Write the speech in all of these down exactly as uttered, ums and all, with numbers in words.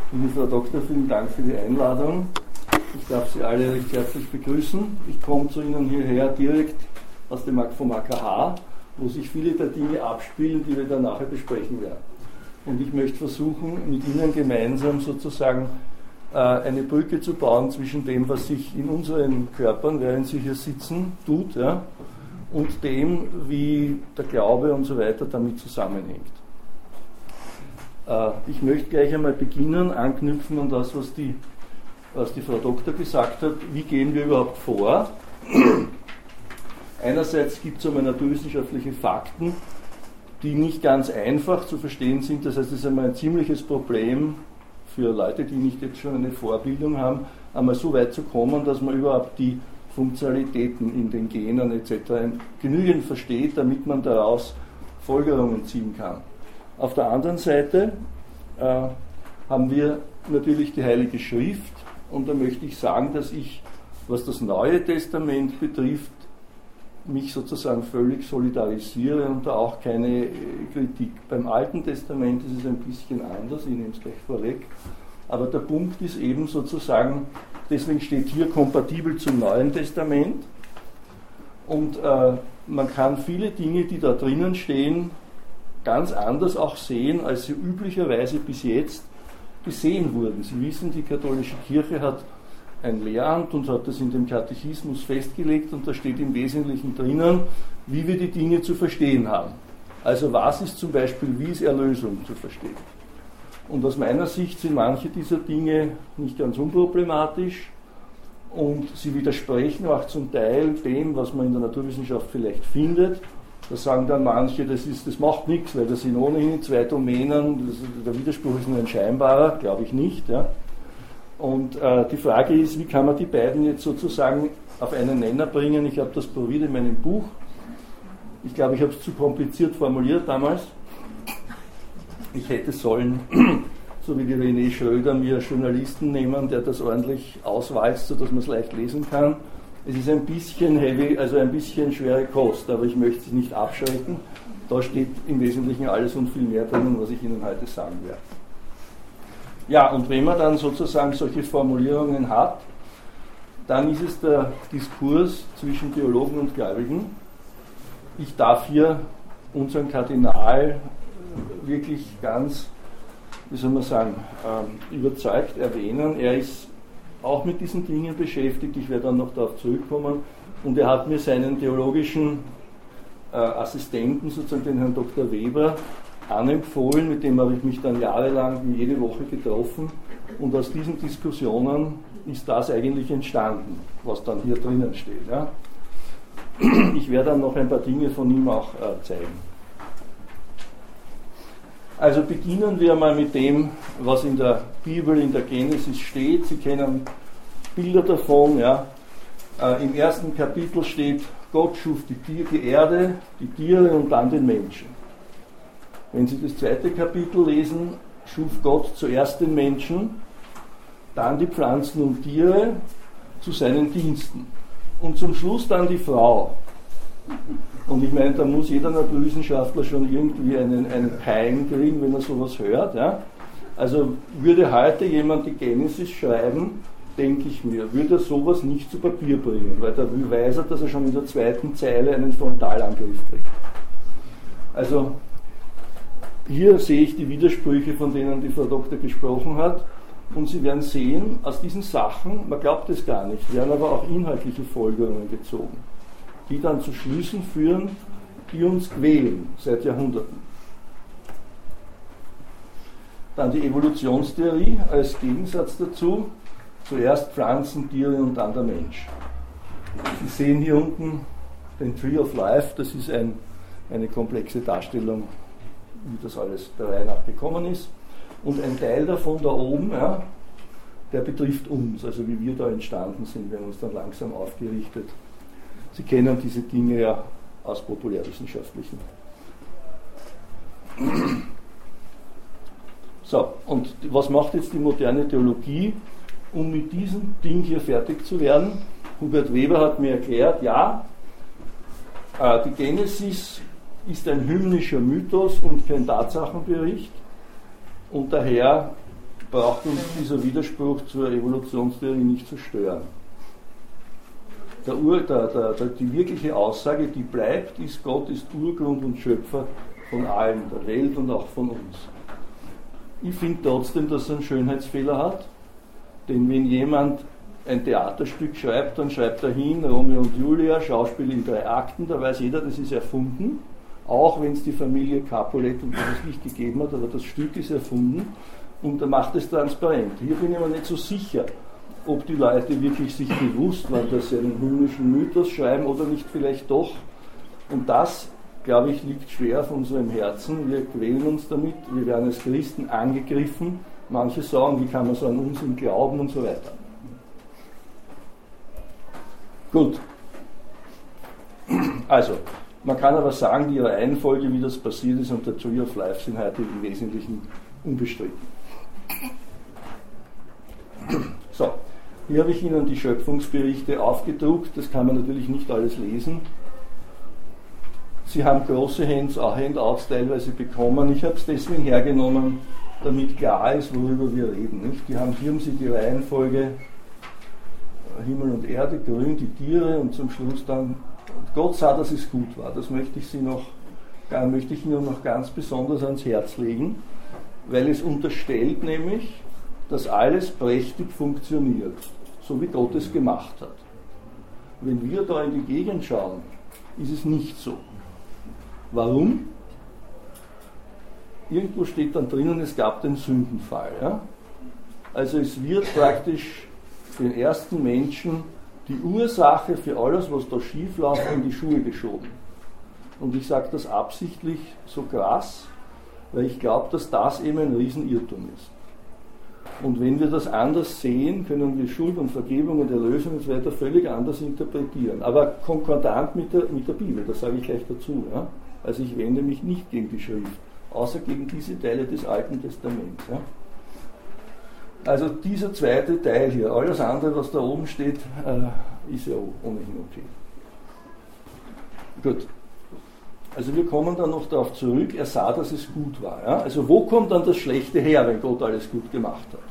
Liebe Frau Doktor, vielen Dank für die Einladung. Ich darf Sie alle recht herzlich begrüßen. Ich komme zu Ihnen hierher direkt aus dem vom A K H, wo sich viele der Dinge abspielen, die wir dann nachher besprechen werden. Und ich möchte versuchen, mit Ihnen gemeinsam sozusagen äh, eine Brücke zu bauen zwischen dem, was sich in unseren Körpern, während Sie hier sitzen, tut, ja, und dem, wie der Glaube und so weiter damit zusammenhängt. Äh, ich möchte gleich einmal beginnen, anknüpfen an das, was die, was die Frau Doktor gesagt hat. Wie gehen wir überhaupt vor? Einerseits gibt es einmal naturwissenschaftliche Fakten, die nicht ganz einfach zu verstehen sind. Das heißt, es ist einmal ein ziemliches Problem für Leute, die nicht jetzt schon eine Vorbildung haben, einmal so weit zu kommen, dass man überhaupt die Funktionalitäten in den Genen et cetera genügend versteht, damit man daraus Folgerungen ziehen kann. Auf der anderen Seite äh, haben wir natürlich die Heilige Schrift, und da möchte ich sagen, dass ich, was das Neue Testament betrifft, mich sozusagen völlig solidarisiere und da auch keine Kritik. Beim Alten Testament ist es ein bisschen anders, ich nehme es gleich vorweg, aber der Punkt ist eben sozusagen, deswegen steht hier kompatibel zum Neuen Testament, und äh, man kann viele Dinge, die da drinnen stehen, ganz anders auch sehen, als sie üblicherweise bis jetzt gesehen wurden. Sie wissen, die katholische Kirche hat ein Lehramt und hat das in dem Katechismus festgelegt, und da steht im Wesentlichen drinnen, wie wir die Dinge zu verstehen haben. Also was ist zum Beispiel, wie ist Erlösung zu verstehen? Und aus meiner Sicht sind manche dieser Dinge nicht ganz unproblematisch, und sie widersprechen auch zum Teil dem, was man in der Naturwissenschaft vielleicht findet. Da sagen dann manche, das, ist, das macht nichts, weil das sind ohnehin zwei Domänen, das, der Widerspruch ist nur ein scheinbarer, glaube ich nicht. Ja. Und äh, die Frage ist, wie kann man die beiden jetzt sozusagen auf einen Nenner bringen? Ich habe das probiert in meinem Buch. Ich glaube, ich habe es zu kompliziert formuliert damals. Ich hätte sollen, so wie die René Schröder, mir Journalisten nehmen, der das ordentlich auswalzt, sodass man es leicht lesen kann. Es ist ein bisschen heavy, also ein bisschen schwere Kost, aber ich möchte Sie nicht abschrecken. Da steht im Wesentlichen alles und viel mehr drin, was ich Ihnen heute sagen werde. Ja, und wenn man dann sozusagen solche Formulierungen hat, dann ist es der Diskurs zwischen Theologen und Gläubigen. Ich darf hier unseren Kardinal wirklich ganz, wie soll man sagen, äh, überzeugt erwähnen. Er ist auch mit diesen Dingen beschäftigt, ich werde dann noch darauf zurückkommen, und er hat mir seinen theologischen äh, Assistenten, sozusagen den Herrn Doktor Weber, anempfohlen, mit dem habe ich mich dann jahrelang jede Woche getroffen, und aus diesen Diskussionen ist das eigentlich entstanden, was dann hier drinnen steht. Ja. Ich werde dann noch ein paar Dinge von ihm auch äh, zeigen. Also beginnen wir mal mit dem, was in der Bibel, in der Genesis steht. Sie kennen Bilder davon. Ja. Äh, Im ersten Kapitel steht, Gott schuf die, Tier, die Erde, die Tiere und dann den Menschen. Wenn Sie das zweite Kapitel lesen, schuf Gott zuerst den Menschen, dann die Pflanzen und Tiere zu seinen Diensten und zum Schluss dann die Frau. Und ich meine, da muss jeder Naturwissenschaftler schon irgendwie einen, einen Pein kriegen, wenn er sowas hört. Ja? Also würde heute jemand die Genesis schreiben, denke ich mir, würde er sowas nicht zu Papier bringen, weil da weiß er, dass er schon in der zweiten Zeile einen Frontalangriff kriegt. Also hier sehe ich die Widersprüche, von denen die Frau Doktor gesprochen hat, und Sie werden sehen, aus diesen Sachen, man glaubt es gar nicht, werden aber auch inhaltliche Folgerungen gezogen, die dann zu Schlüssen führen, die uns quälen seit Jahrhunderten. Dann die Evolutionstheorie als Gegensatz dazu, zuerst Pflanzen, Tiere und dann der Mensch. Sie sehen hier unten den Tree of Life, das ist ein, eine komplexe Darstellung, wie das alles der Reihe nach gekommen ist. Und ein Teil davon da oben, ja, der betrifft uns, also wie wir da entstanden sind, wir haben uns dann langsam aufgerichtet. Sie kennen diese Dinge ja aus populärwissenschaftlichen. So, und was macht jetzt die moderne Theologie, um mit diesem Ding hier fertig zu werden? Hubert Weber hat mir erklärt, ja, äh, die Genesis ist ein hymnischer Mythos und kein Tatsachenbericht, und daher braucht uns dieser Widerspruch zur Evolutionstheorie nicht zu stören. Der Ur, der, der, der, die wirkliche Aussage, die bleibt, ist, Gott ist Urgrund und Schöpfer von allem, der Welt und auch von uns. Ich finde trotzdem, dass er einen Schönheitsfehler hat, denn wenn jemand ein Theaterstück schreibt, dann schreibt er hin, Romeo und Julia, Schauspiel in drei Akten, da weiß jeder, das ist erfunden, auch wenn es die Familie Capulet und das nicht gegeben hat, aber das Stück ist erfunden und er macht es transparent. Hier bin ich mir nicht so sicher, ob die Leute wirklich sich bewusst waren, dass sie einen himmlischen Mythos schreiben oder nicht vielleicht doch. Und das, glaube ich, liegt schwer auf unserem Herzen. Wir quälen uns damit, wir werden als Christen angegriffen. Manche sagen, wie kann man so an Unsinn glauben und so weiter. Gut. Also, man kann aber sagen, die Reihenfolge, wie das passiert ist, und der Tree of Life sind heute im Wesentlichen unbestritten. So, hier habe ich Ihnen die Schöpfungsberichte aufgedruckt, das kann man natürlich nicht alles lesen. Sie haben große Hands, auch Handouts teilweise bekommen. Ich habe es deswegen hergenommen, damit klar ist, worüber wir reden. Nicht? Die haben, hier haben Sie die Reihenfolge Himmel und Erde, Grün, die Tiere und zum Schluss dann Gott sah, dass es gut war. Das möchte ich, Sie noch, möchte ich Ihnen noch ganz besonders ans Herz legen, weil es unterstellt nämlich, dass alles prächtig funktioniert, so wie Gott es gemacht hat. Wenn wir da in die Gegend schauen, ist es nicht so. Warum? Irgendwo steht dann drinnen, es gab den Sündenfall. Ja? Also es wird praktisch den ersten Menschen die Ursache für alles, was da schief läuft, in die Schuhe geschoben. Und ich sage das absichtlich so krass, weil ich glaube, dass das eben ein Riesenirrtum ist. Und wenn wir das anders sehen, können wir Schuld und Vergebung und Erlösung und so weiter völlig anders interpretieren. Aber konkordant mit der, mit der Bibel, das sage ich gleich dazu. Ja? Also ich wende mich nicht gegen die Schrift, außer gegen diese Teile des Alten Testaments. Ja? Also dieser zweite Teil hier, alles andere, was da oben steht, äh, ist ja ohnehin okay. Gut. Also wir kommen dann noch darauf zurück, er sah, dass es gut war. Ja? Also wo kommt dann das Schlechte her, wenn Gott alles gut gemacht hat?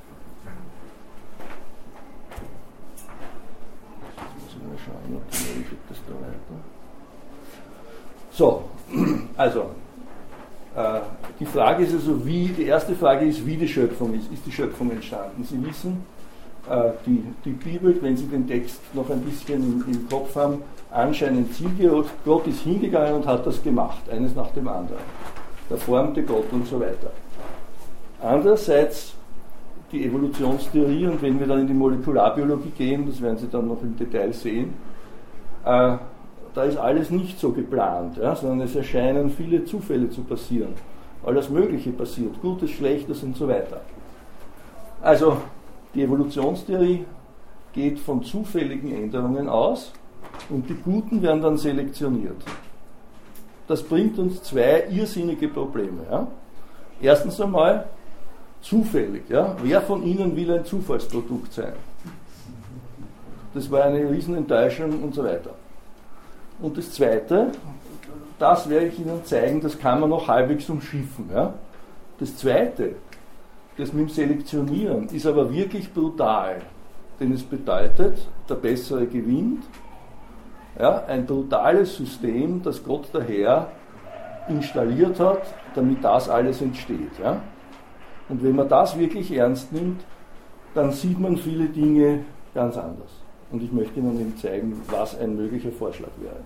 Jetzt muss ich mal schauen, ob das da weiter. So, also äh, die Frage ist also, wie, die erste Frage ist, wie die Schöpfung ist. Ist die Schöpfung entstanden? Sie wissen, äh, die, die Bibel, wenn Sie den Text noch ein bisschen im, im Kopf haben, anscheinend zielgerichtet, Gott ist hingegangen und hat das gemacht, eines nach dem anderen. Der formte Gott und so weiter. Andererseits die Evolutionstheorie, und wenn wir dann in die Molekularbiologie gehen, das werden Sie dann noch im Detail sehen, äh, da ist alles nicht so geplant, ja, sondern es erscheinen viele Zufälle zu passieren. Alles Mögliche passiert, Gutes, Schlechtes und so weiter. Also die Evolutionstheorie geht von zufälligen Änderungen aus, und die Guten werden dann selektioniert. Das bringt uns zwei irrsinnige Probleme. Ja? Erstens einmal, zufällig. Ja? Wer von Ihnen will ein Zufallsprodukt sein? Das war eine Riesenenttäuschung und so weiter. Und das Zweite, das werde ich Ihnen zeigen, das kann man noch halbwegs umschiffen. Ja? Das Zweite, das mit dem Selektionieren, ist aber wirklich brutal. Denn es bedeutet, der Bessere gewinnt. Ja, ein brutales System, das Gott daher installiert hat, damit das alles entsteht. Ja? Und wenn man das wirklich ernst nimmt, dann sieht man viele Dinge ganz anders. Und ich möchte Ihnen eben zeigen, was ein möglicher Vorschlag wäre.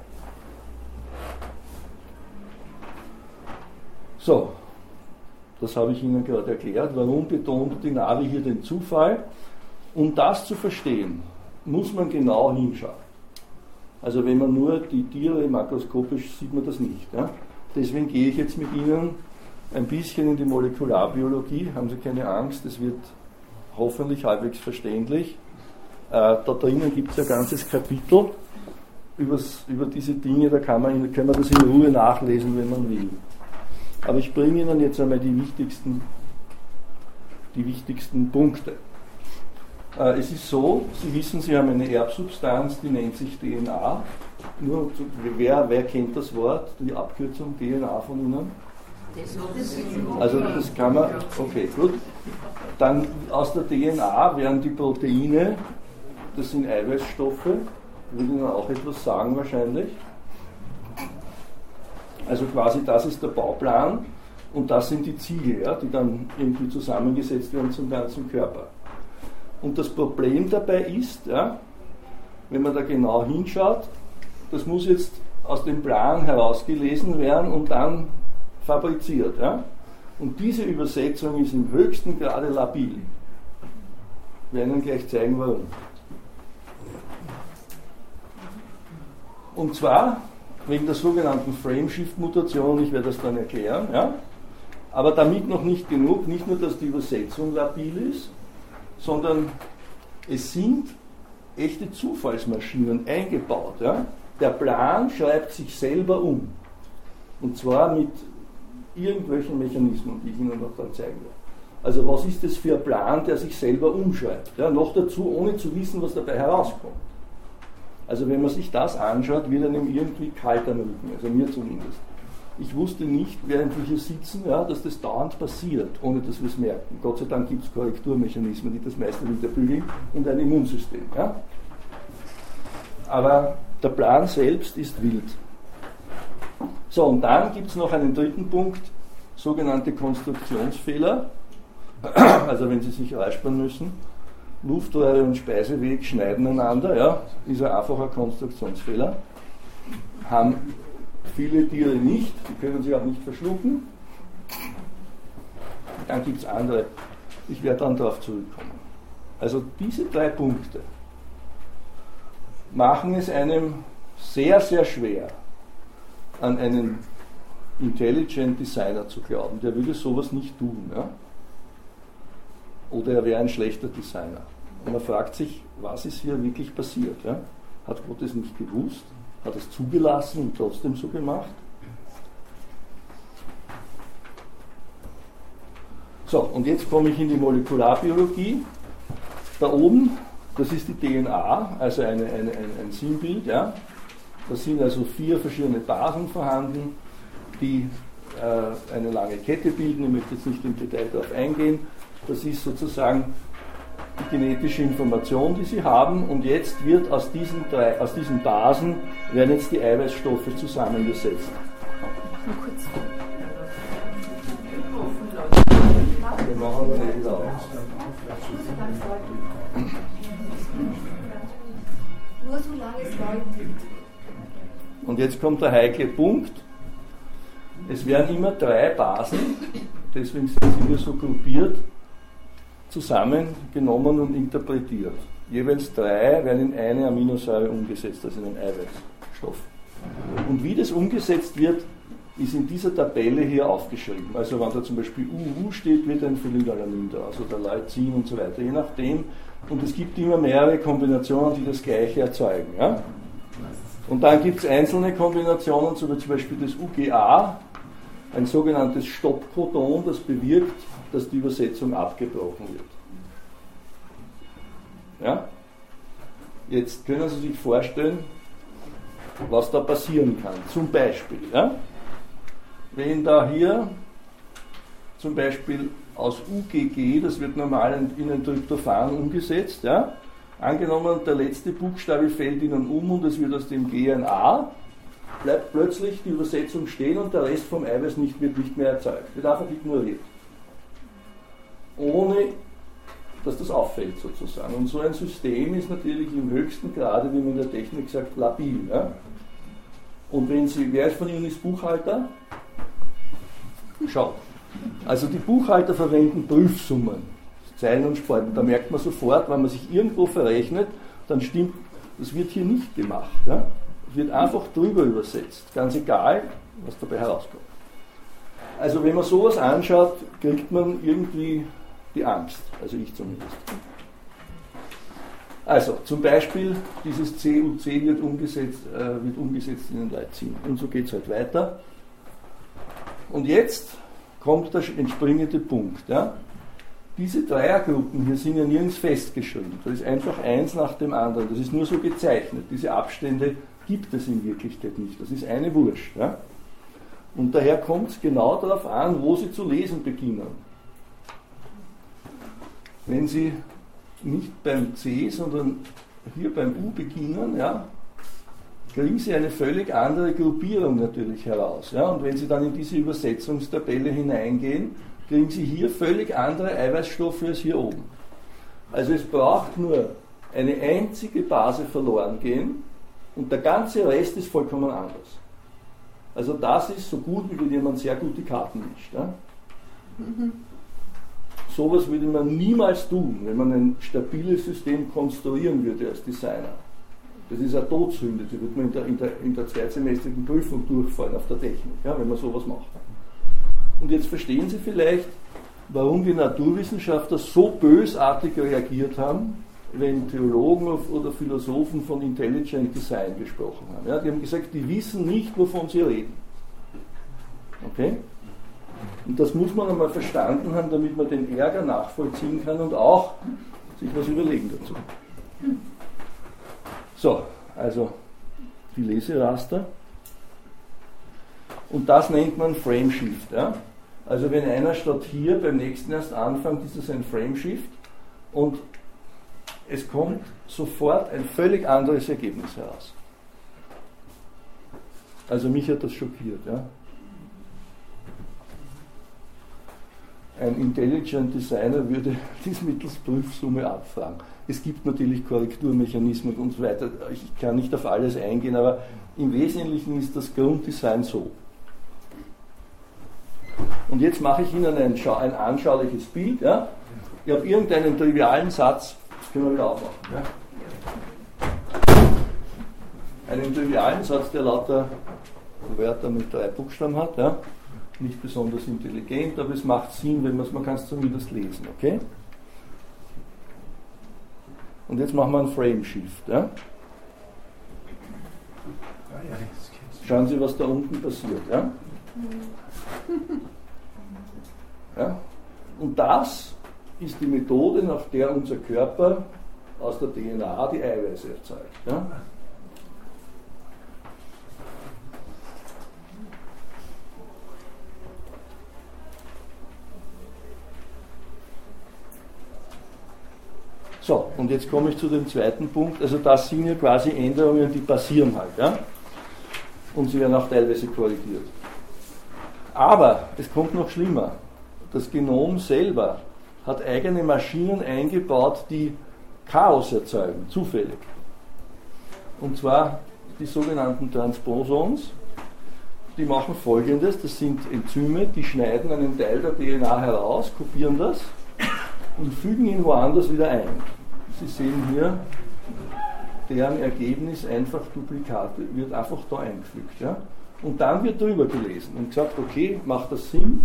So, das habe ich Ihnen gerade erklärt. Warum betont die Navi hier den Zufall? Um das zu verstehen, muss man genau hinschauen. Also wenn man nur die Tiere makroskopisch sieht man das nicht. Ja? Deswegen gehe ich jetzt mit Ihnen ein bisschen in die Molekularbiologie. Haben Sie keine Angst, es wird hoffentlich halbwegs verständlich. Äh, da drinnen gibt es ein ganzes Kapitel übers, über diese Dinge, da kann man, kann man das in Ruhe nachlesen, wenn man will. Aber ich bringe Ihnen jetzt einmal die wichtigsten, die wichtigsten Punkte. Es ist so, Sie wissen, Sie haben eine Erbsubstanz, die nennt sich D N A. Nur, wer, wer kennt das Wort, die Abkürzung D N A von Ihnen? Also das kann man, okay, gut. dann aus der D N A werden die Proteine, das sind Eiweißstoffe, würde Ihnen auch etwas sagen wahrscheinlich. Also quasi das ist der Bauplan und das sind die Ziegel, ja, die dann irgendwie zusammengesetzt werden zum ganzen Körper. Und das Problem dabei ist, ja, wenn man da genau hinschaut, das muss jetzt aus dem Plan herausgelesen werden und dann fabriziert. Ja. Und diese Übersetzung ist im höchsten Grade labil. Ich werde Ihnen gleich zeigen, warum. Und zwar wegen der sogenannten Frame-Shift-Mutation, ich werde das dann erklären, ja? Aber damit noch nicht genug, nicht nur, dass die Übersetzung labil ist, sondern es sind echte Zufallsmaschinen eingebaut. Ja? Der Plan schreibt sich selber um. Und zwar mit irgendwelchen Mechanismen, die ich Ihnen noch dann zeigen werde. Also was ist das für ein Plan, der sich selber umschreibt? Ja? Noch dazu, ohne zu wissen, was dabei herauskommt. Also wenn man sich das anschaut, wird einem irgendwie kalt am Rücken, also mir zumindest. Ich wusste nicht, während wir hier sitzen, ja, dass das dauernd passiert, ohne dass wir es merken. Gott sei Dank gibt es Korrekturmechanismen, die das meiste wiederbügeln und ein Immunsystem. Ja. Aber der Plan selbst ist wild. So, und dann gibt es noch einen dritten Punkt, sogenannte Konstruktionsfehler. Also wenn Sie sich räuspern müssen. Luftröhre und Speiseweg schneiden einander, ja, ist ein einfacher Konstruktionsfehler. Haben viele Tiere nicht, die können sich auch nicht verschlucken. Dann gibt es andere. Ich werde dann darauf zurückkommen. Also diese drei Punkte machen es einem sehr, sehr schwer, an einen Intelligent Designer zu glauben. Der würde sowas nicht tun. Ja? Oder er wäre ein schlechter Designer. Und man fragt sich, was ist hier wirklich passiert? Ja? Hat Gott es nicht gewusst? Hat es zugelassen und trotzdem so gemacht? So, und jetzt komme ich in die Molekularbiologie. Da oben, das ist die D N A, also eine, eine, ein, ein Sinnbild. Ja? Da sind also vier verschiedene Basen vorhanden, die äh, eine lange Kette bilden. Ich möchte jetzt nicht im Detail darauf eingehen. Das ist sozusagen die genetische Information, die Sie haben, und jetzt wird aus diesen, drei, aus diesen Basen werden jetzt die Eiweißstoffe zusammengesetzt. Nur kurz. Wir machen wir nicht wieder aus. Nur solange es läuft. Und jetzt kommt der heikle Punkt. Es werden immer drei Basen, deswegen sind sie hier so gruppiert, zusammengenommen und interpretiert. Jeweils drei werden in eine Aminosäure umgesetzt, also in einen Eiweißstoff. Und wie das umgesetzt wird, ist in dieser Tabelle hier aufgeschrieben. Also wenn da zum Beispiel U U steht, wird ein Phenylalanin daraus oder Leucin und so weiter, je nachdem. Und es gibt immer mehrere Kombinationen, die das Gleiche erzeugen. Ja? Und dann gibt es einzelne Kombinationen, so wie zum Beispiel das U G A, ein sogenanntes Stoppcodon, das bewirkt, dass die Übersetzung abgebrochen wird. Ja? Jetzt können Sie sich vorstellen, was da passieren kann. Zum Beispiel, ja? Wenn da hier zum Beispiel aus U G G, das wird normal in ein Tryptophan umgesetzt, ja? Angenommen, der letzte Buchstabe fällt Ihnen um und es wird aus dem G ein A, bleibt plötzlich die Übersetzung stehen und der Rest vom Eiweiß nicht, wird nicht mehr erzeugt. Wird einfach ignoriert. Ohne, dass das auffällt sozusagen. Und so ein System ist natürlich im höchsten Grade, wie man in der Technik sagt, labil. Ja? Und wenn Sie, wer ist von Ihnen ist Buchhalter? Schaut. Also die Buchhalter verwenden Prüfsummen, Zeilen und Spalten. Da merkt man sofort, wenn man sich irgendwo verrechnet, dann stimmt, das wird hier nicht gemacht. Ja? Es wird einfach drüber übersetzt, ganz egal, was dabei herauskommt. Also wenn man sowas anschaut, kriegt man irgendwie die Angst, also ich zumindest. Also zum Beispiel dieses C U C wird umgesetzt, äh, wird umgesetzt in den Leucin und so geht es halt weiter. Und jetzt kommt der entspringende Punkt. Ja? Diese Dreiergruppen hier sind ja nirgends festgeschrieben. Das ist einfach eins nach dem anderen. Das ist nur so gezeichnet. Diese Abstände gibt es in Wirklichkeit nicht. Das ist eine Wurst. Ja? Und daher kommt es genau darauf an, wo Sie zu lesen beginnen. wenn Sie nicht beim C, sondern hier beim U beginnen, ja, kriegen Sie eine völlig andere Gruppierung natürlich heraus. Ja? Und wenn Sie dann in diese Übersetzungstabelle hineingehen, kriegen Sie hier völlig andere Eiweißstoffe als hier oben. Also es braucht nur eine einzige Base verloren gehen und der ganze Rest ist vollkommen anders. Also das ist so gut, wie wenn jemand sehr gut die Karten mischt. Ja? Mhm. Sowas würde man niemals tun, wenn man ein stabiles System konstruieren würde als Designer. Das ist eine Todsünde, die wird man in der, in der, in der zweitsemestrigen Prüfung durchfallen auf der Technik, ja, wenn man sowas macht. Und jetzt verstehen Sie vielleicht, warum die Naturwissenschaftler so bösartig reagiert haben, wenn Theologen oder Philosophen von Intelligent Design gesprochen haben. Ja, die haben gesagt, die wissen nicht, wovon sie reden. Okay? Und das muss man einmal verstanden haben, damit man den Ärger nachvollziehen kann und auch sich was überlegen dazu. So, also die Leseraster. Und das nennt man Frameshift. Ja? Also wenn einer statt hier beim nächsten erst anfängt, ist das ein Frameshift und es kommt sofort ein völlig anderes Ergebnis heraus. Also mich hat das schockiert. Ja? Ein Intelligent Designer würde dies mittels Prüfsumme abfragen. Es gibt natürlich Korrekturmechanismen und so weiter. Ich kann nicht auf alles eingehen, aber im Wesentlichen ist das Grunddesign so. Und jetzt mache ich Ihnen ein, ein anschauliches Bild. Ja? Ich habe irgendeinen trivialen Satz, das können wir wieder aufmachen. Ja? Einen trivialen Satz, der lauter Wörter mit drei Buchstaben hat. Ja? Nicht besonders intelligent, aber es macht Sinn, wenn man es, man kann es zumindest lesen. Okay? Und jetzt machen wir einen Frameshift. Ja? Schauen Sie, was da unten passiert. Ja? Ja? Und das ist die Methode, nach der unser Körper aus der D N A die Eiweiße erzeugt. Ja? So, und jetzt komme ich zu dem zweiten Punkt. Also das sind ja quasi Änderungen, die passieren halt. Ja? Und sie werden auch teilweise korrigiert. Aber es kommt noch schlimmer. Das Genom selber hat eigene Maschinen eingebaut, die Chaos erzeugen, zufällig. Und zwar die sogenannten Transposons. Die machen Folgendes, das sind Enzyme, die schneiden einen Teil der D N A heraus, kopieren das und fügen ihn woanders wieder ein. Sie sehen hier, deren Ergebnis einfach Duplikate wird einfach da eingefügt. Ja? Und dann wird drüber gelesen und gesagt, okay, macht das Sinn?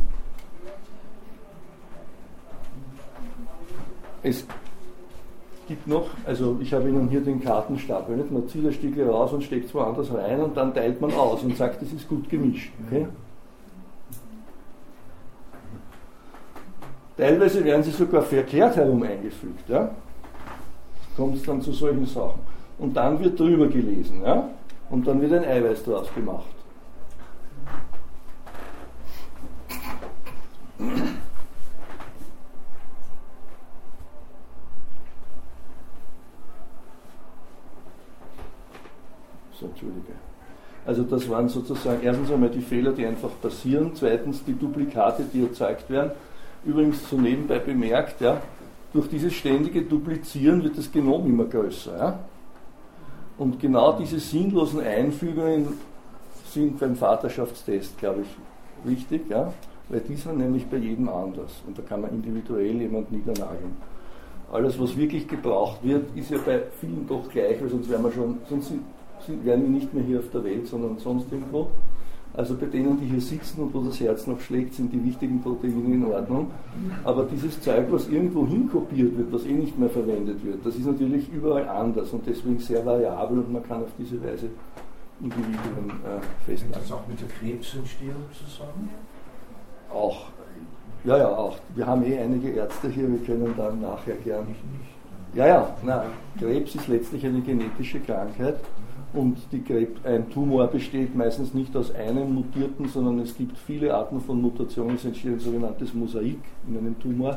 Es gibt noch, also ich habe Ihnen hier den Kartenstapel, nicht? Man zieht ein Stück raus und steckt es woanders rein und dann teilt man aus und sagt, das ist gut gemischt. Okay? Teilweise werden sie sogar verkehrt herum eingefügt. Ja? Kommt es dann zu solchen Sachen. Und dann wird drüber gelesen. Ja? Und dann wird ein Eiweiß draus gemacht. So, Entschuldige. Also das waren sozusagen erstens einmal die Fehler, die einfach passieren. Zweitens die Duplikate, die erzeugt werden. Übrigens so nebenbei bemerkt, ja, durch dieses ständige Duplizieren wird das Genom immer größer. Ja? Und genau diese sinnlosen Einfügungen sind beim Vaterschaftstest, glaube ich, wichtig, ja? Weil die sind nämlich bei jedem anders. Und da kann man individuell jemanden niedernageln. Alles, was wirklich gebraucht wird, ist ja bei vielen doch gleich, weil sonst wären wir schon, sonst sind, sind, wären wir nicht mehr hier auf der Welt, sondern sonst irgendwo. Also bei denen, die hier sitzen und wo das Herz noch schlägt, sind die wichtigen Proteine in Ordnung. Aber dieses Zeug, was irgendwo hinkopiert wird, was eh nicht mehr verwendet wird, das ist natürlich überall anders und deswegen sehr variabel und man kann auf diese Weise Individuen äh, festhalten. Hängt das auch mit der Krebsentstehung zusammen? Auch. Ja, ja, auch. Wir haben eh einige Ärzte hier, wir können dann nachher gern. Ja, ja, na, Krebs ist letztlich eine genetische Krankheit. Und die Krebs, ein Tumor besteht meistens nicht aus einem mutierten, sondern es gibt viele Arten von Mutationen. Es entsteht ein sogenanntes Mosaik in einem Tumor.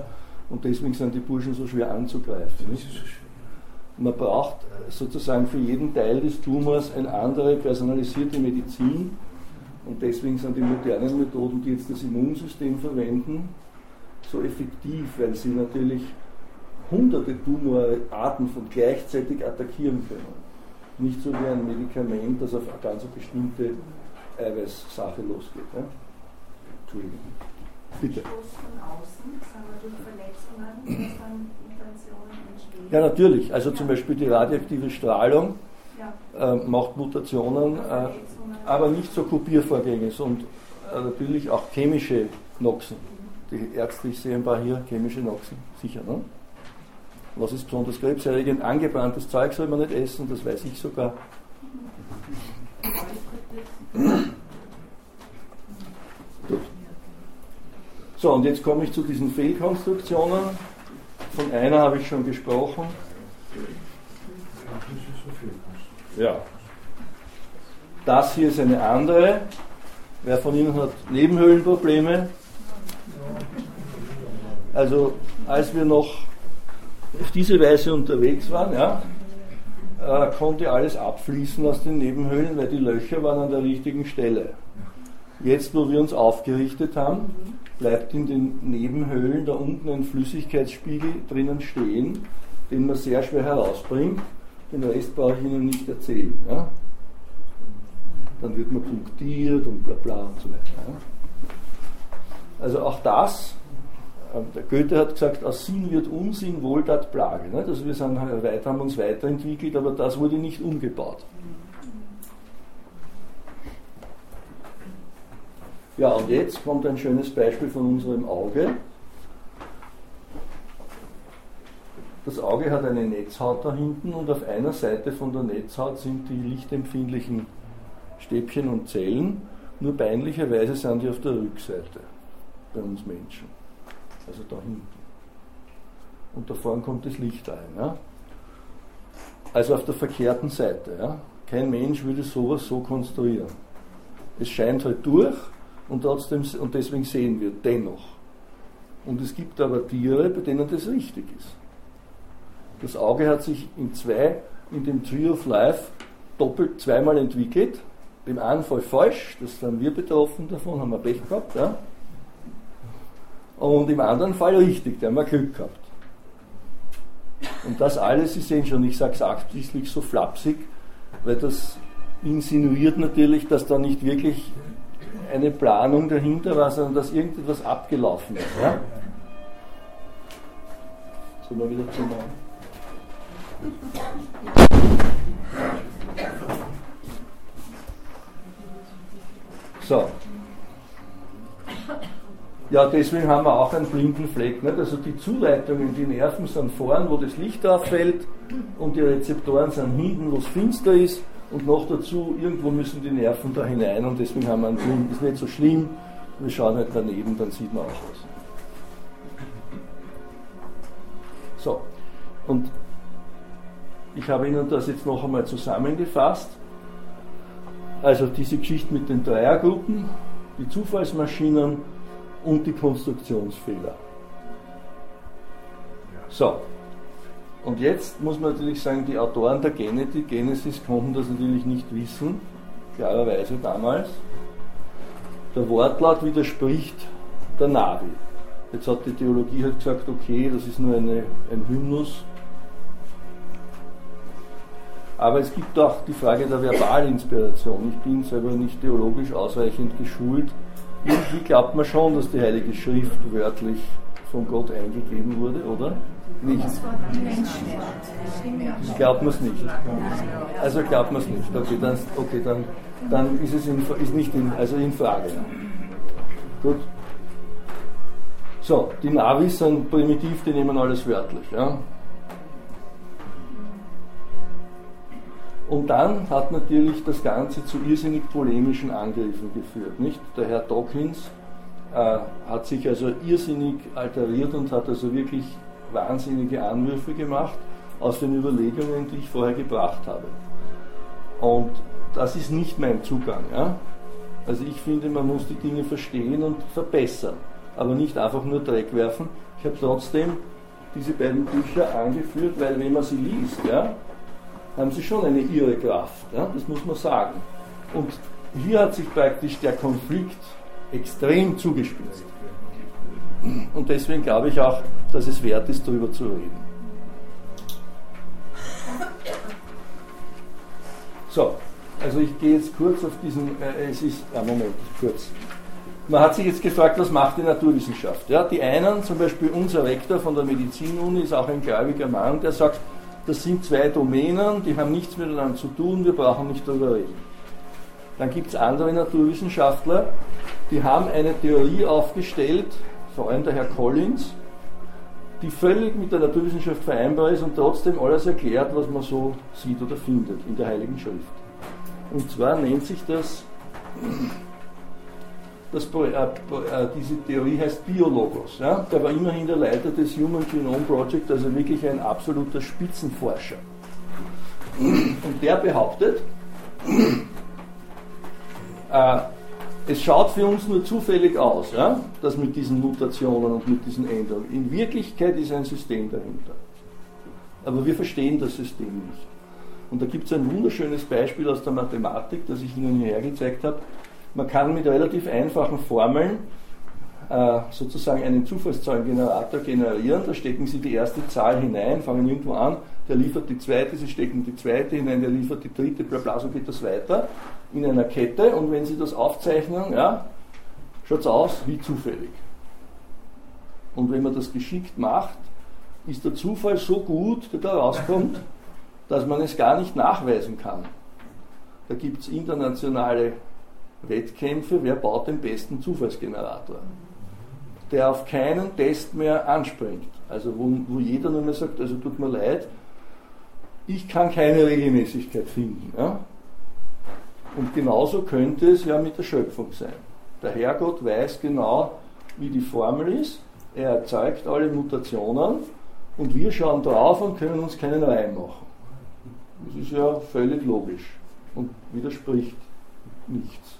Und deswegen sind die Burschen so schwer anzugreifen. Nicht? Man braucht sozusagen für jeden Teil des Tumors eine andere personalisierte Medizin. Und deswegen sind die modernen Methoden, die jetzt das Immunsystem verwenden, so effektiv, weil sie natürlich hunderte Tumorarten von gleichzeitig attackieren können. Nicht so wie ein Medikament, das auf eine ganz bestimmte Eiweißsache losgeht. Ja? Entschuldigung. Bitte. Von außen, sagen wir durch Verletzungen, dass dann Mutationen entstehen. Ja, natürlich. Also ja. Zum Beispiel die radioaktive Strahlung ja. äh, macht Mutationen, äh, aber nicht so Kopiervorgänge, sondern äh, natürlich auch chemische Noxen. Die Ärzte, ich sehe ein paar hier, chemische Noxen, sicher. Ne? Was ist besonders krebserregend? Angebranntes Zeug soll man nicht essen, das weiß ich sogar. Gut. So, und jetzt komme ich zu diesen Fehlkonstruktionen. Von einer habe ich schon gesprochen. Ja. Das hier ist eine andere. Wer von Ihnen hat Nebenhöhlenprobleme? Also, als wir noch auf diese Weise unterwegs waren, ja, äh, konnte alles abfließen aus den Nebenhöhlen, weil die Löcher waren an der richtigen Stelle. Jetzt, wo wir uns aufgerichtet haben, bleibt in den Nebenhöhlen da unten ein Flüssigkeitsspiegel drinnen stehen, den man sehr schwer herausbringt. Den Rest brauche ich Ihnen nicht erzählen. Ja. Dann wird man punktiert und bla bla und so weiter. Ja. Also auch das, der Goethe hat gesagt, aus Sinn wird Unsinn, Wohltat Plage. Also wir sind weiter, haben uns weiterentwickelt, aber das wurde nicht umgebaut. Ja, und jetzt kommt ein schönes Beispiel von unserem Auge. Das Auge hat eine Netzhaut da hinten und auf einer Seite von der Netzhaut sind die lichtempfindlichen Stäbchen und Zellen. Nur peinlicherweise sind die auf der Rückseite bei uns Menschen. Also da hinten. Und da vorne kommt das Licht rein. Ja? Also auf der verkehrten Seite. Ja? Kein Mensch würde sowas so konstruieren. Es scheint halt durch und, trotzdem, und deswegen sehen wir dennoch. Und es gibt aber Tiere, bei denen das richtig ist. Das Auge hat sich in zwei, in dem Tree of Life doppelt zweimal entwickelt. Im einen Fall falsch, das sind wir betroffen davon, haben wir Pech gehabt. Ja? Und im anderen Fall richtig, da haben wir Glück gehabt. Und das alles, Sie sehen schon, ich sage es absichtlich so flapsig, weil das insinuiert natürlich, dass da nicht wirklich eine Planung dahinter war, sondern dass irgendetwas abgelaufen ist. Ja? Sollen wir wieder zum So. Ja, deswegen haben wir auch einen blinden Fleck. Nicht? Also die Zuleitungen, die Nerven sind vorn, wo das Licht auffällt, und die Rezeptoren sind hinten, wo es finster ist, und noch dazu, irgendwo müssen die Nerven da hinein, und deswegen haben wir einen blinden. Ist nicht so schlimm, wir schauen halt daneben, dann sieht man auch was. So, und ich habe Ihnen das jetzt noch einmal zusammengefasst. Also diese Geschichte mit den Dreiergruppen, die Zufallsmaschinen und die Konstruktionsfehler. So, und jetzt muss man natürlich sagen, die Autoren der Genetik, Genesis konnten das natürlich nicht wissen, klarerweise damals. Der Wortlaut widerspricht der Navi. Jetzt hat die Theologie halt gesagt, okay, das ist nur eine, ein Hymnus. Aber es gibt auch die Frage der Verbalinspiration. Ich bin selber nicht theologisch ausreichend geschult. Irgendwie glaubt man schon, dass die Heilige Schrift wörtlich von Gott eingegeben wurde, oder? Nicht. Glaubt man es nicht. Also glaubt man es nicht. Okay, dann, okay, dann, dann ist es in, ist nicht in, also in Frage. Gut. So, die Navis sind primitiv, die nehmen alles wörtlich. Ja? Und dann hat natürlich das Ganze zu irrsinnig polemischen Angriffen geführt. Nicht? Der Herr Dawkins äh, hat sich also irrsinnig alteriert und hat also wirklich wahnsinnige Anwürfe gemacht aus den Überlegungen, die ich vorher gebracht habe. Und das ist nicht mein Zugang. Ja? Also ich finde, man muss die Dinge verstehen und verbessern, aber nicht einfach nur Dreck werfen, Ich habe trotzdem diese beiden Bücher angeführt, weil wenn man sie liest, ja, haben sie schon eine irre Kraft, ja, das muss man sagen. Und hier hat sich praktisch der Konflikt extrem zugespitzt. Und deswegen glaube ich auch, dass es wert ist, darüber zu reden. So, also ich gehe jetzt kurz auf diesen, äh, es ist, ja Moment, kurz. Man hat sich jetzt gefragt, was macht die Naturwissenschaft? Ja, die einen, zum Beispiel unser Rektor von der Medizinuni, ist auch ein gläubiger Mann, der sagt, das sind zwei Domänen, die haben nichts miteinander zu tun, wir brauchen nicht darüber reden. Dann gibt es andere Naturwissenschaftler, die haben eine Theorie aufgestellt, vor allem der Herr Collins, die völlig mit der Naturwissenschaft vereinbar ist und trotzdem alles erklärt, was man so sieht oder findet in der Heiligen Schrift. Und zwar nennt sich das, das äh, diese Theorie heißt Biologos. Ja? Der war immerhin der Leiter des Human Genome Project, also wirklich ein absoluter Spitzenforscher. Und der behauptet, äh, es schaut für uns nur zufällig aus, ja, das mit diesen Mutationen und mit diesen Änderungen. In Wirklichkeit ist ein System dahinter. Aber wir verstehen das System nicht. Und da gibt es ein wunderschönes Beispiel aus der Mathematik, das ich Ihnen hierher gezeigt habe. Man kann mit relativ einfachen Formeln äh, sozusagen einen Zufallszahlengenerator generieren. Da stecken Sie die erste Zahl hinein, fangen irgendwo an, der liefert die zweite, Sie stecken die zweite hinein, der liefert die dritte, bla bla, so geht das weiter in einer Kette. Und wenn Sie das aufzeichnen, ja, schaut es aus wie zufällig. Und wenn man das geschickt macht, ist der Zufall so gut, der da rauskommt, dass man es gar nicht nachweisen kann. Da gibt es internationale Wettkämpfe, wer baut den besten Zufallsgenerator, der auf keinen Test mehr anspringt. Also wo, wo jeder nur mehr sagt, also tut mir leid, ich kann keine Regelmäßigkeit finden. Ja? Und genauso könnte es ja mit der Schöpfung sein. Der Herrgott weiß genau, wie die Formel ist, er erzeugt alle Mutationen und wir schauen drauf und können uns keinen Reim machen. Das ist ja völlig logisch und widerspricht nichts.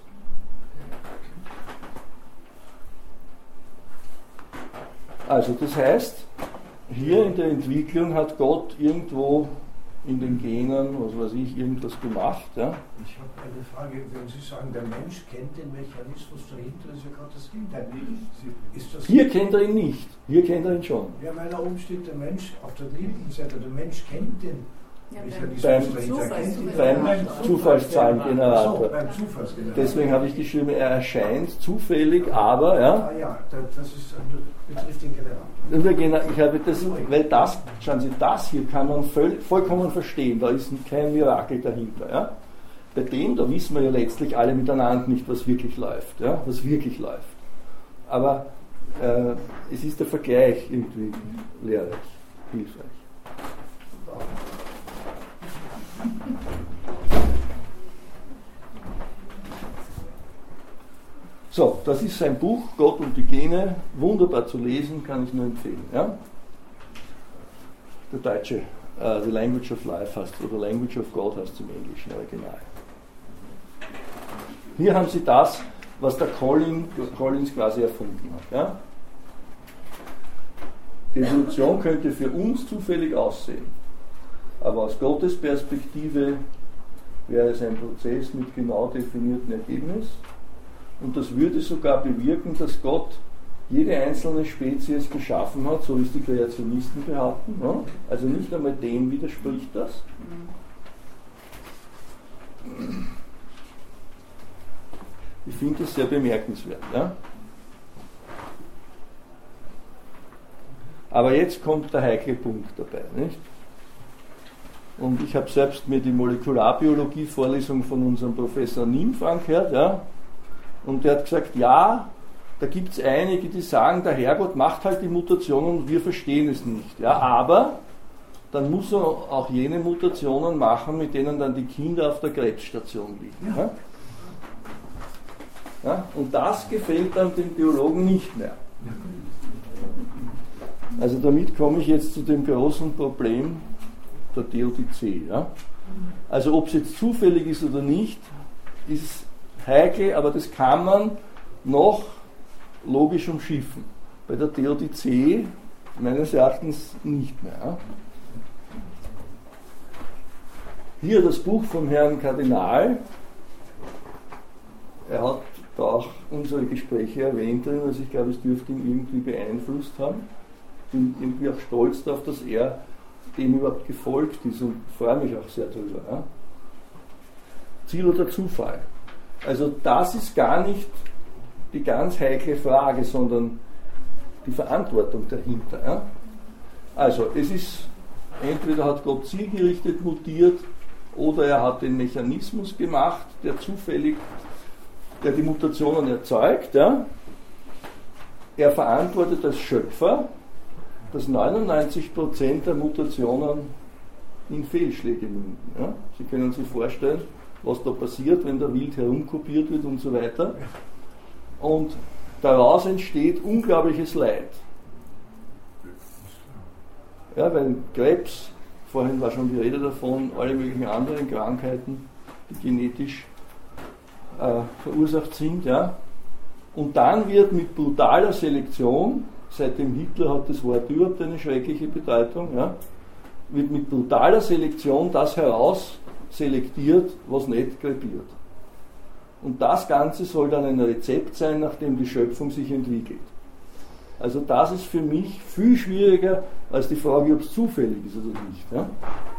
Also das heißt, hier in der Entwicklung hat Gott irgendwo in den Genen, was weiß ich, irgendwas gemacht. Ja? Ich habe eine Frage, wenn Sie sagen, der Mensch kennt den Mechanismus dahinter, ist ja gerade das Gegenteil nicht. Ist das hier kennt er ihn nicht, hier kennt er ihn schon. Ja, meiner umsteht der Mensch auf der linken Seite, der Mensch kennt den Ja, Mechanismus dahinter. Beim, beim Zufallszahlengenerator. So, beim Zufallsgenerator. Deswegen habe ich geschrieben, er erscheint zufällig, aber ja. Ah ja, das ist, betrifft den Generator. Ich habe das, weil das, schauen Sie, das hier kann man voll, vollkommen verstehen, da ist kein Mirakel dahinter. Ja? Bei dem, da wissen wir ja letztlich alle miteinander nicht, was wirklich läuft, ja? Was wirklich läuft. Aber äh, es ist der Vergleich irgendwie lehrreich, hilfreich. So, das ist sein Buch, Gott und die Gene, wunderbar zu lesen, kann ich nur empfehlen. Ja? Der deutsche, uh, The Language of Life heißt, oder Language of God heißt es im englischen Original. Hier haben Sie das, was der Collins, Collins quasi erfunden hat. Ja? Die Evolution könnte für uns zufällig aussehen, aber aus Gottes Perspektive wäre es ein Prozess mit genau definiertem Ergebnis. Und das würde sogar bewirken, dass Gott jede einzelne Spezies geschaffen hat, so wie es die Kreationisten behaupten. Ne? Also nicht einmal dem widerspricht das. Ich finde das sehr bemerkenswert. Ja? Aber jetzt kommt der heikle Punkt dabei. Nicht? Und ich habe selbst mir die Molekularbiologie-Vorlesung von unserem Professor Nimpf angehört, ja? Und der hat gesagt, ja, da gibt es einige, die sagen, der Herrgott macht halt die Mutationen und wir verstehen es nicht. Ja, aber dann muss er auch jene Mutationen machen, mit denen dann die Kinder auf der Krebsstation liegen. Ja? Ja, und das gefällt dann den Biologen nicht mehr. Also damit komme ich jetzt zu dem großen Problem der Theodizee. Ja? Also ob es jetzt zufällig ist oder nicht, ist heikel, aber das kann man noch logisch umschiffen. Bei der Theodizee Meines Erachtens nicht mehr. Ja? Hier das Buch vom Herrn Kardinal. Er hat da auch unsere Gespräche erwähnt drin, also ich glaube, es dürfte ihn irgendwie beeinflusst haben. Ich bin irgendwie auch stolz darauf, dass er dem überhaupt gefolgt ist und freue mich auch sehr darüber. Ja? Ziel oder Zufall? Also das ist gar nicht die ganz heikle Frage, sondern die Verantwortung dahinter. Ja? Also es ist, entweder hat Gott zielgerichtet mutiert oder er hat den Mechanismus gemacht, der zufällig, der die Mutationen erzeugt. Ja? Er verantwortet als Schöpfer, dass neunundneunzig Prozent der Mutationen in Fehlschläge münden. Ja? Sie können sich vorstellen, was da passiert, wenn da wild herumkopiert wird und so weiter. Und daraus entsteht unglaubliches Leid. Ja, weil Krebs, vorhin war schon die Rede davon, alle möglichen anderen Krankheiten, die genetisch äh, verursacht sind. Ja. Und dann wird mit brutaler Selektion, seitdem Hitler hat das Wort überhaupt eine schreckliche Bedeutung, ja, wird mit brutaler Selektion das heraus selektiert, was nicht krepiert. Und das Ganze soll dann ein Rezept sein, nach dem die Schöpfung sich entwickelt. Also das ist für mich viel schwieriger als die Frage, ob es zufällig ist oder nicht. Ja?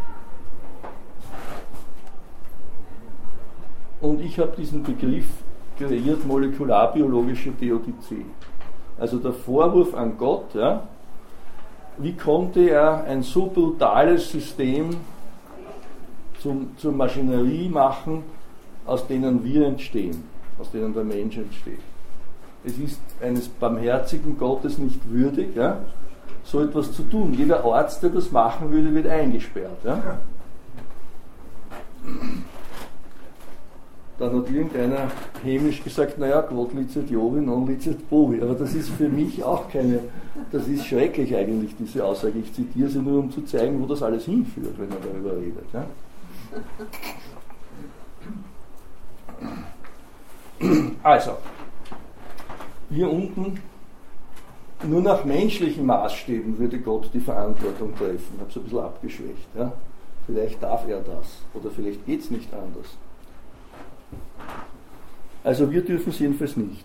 Und ich habe diesen Begriff kreiert, molekularbiologische Theodizee. Also der Vorwurf an Gott, ja, wie konnte er ein so brutales System zum, zur Maschinerie machen, aus denen wir entstehen, aus denen der Mensch entsteht. Es ist eines barmherzigen Gottes nicht würdig, ja, so etwas zu tun. Jeder Arzt, der das machen würde, wird eingesperrt. Ja. Dann hat irgendeiner hämisch gesagt, naja, Gott licet Jovi, non licet Bovi. Aber das ist für mich auch keine, das ist schrecklich eigentlich, diese Aussage. Ich zitiere sie nur, um zu zeigen, wo das alles hinführt, wenn man darüber redet. Ja. Also, hier unten, nur nach menschlichen Maßstäben würde Gott die Verantwortung treffen. Ich habe es ein bisschen abgeschwächt. Ja. Vielleicht darf er das, oder vielleicht geht es nicht anders. Also wir dürfen es jedenfalls nicht.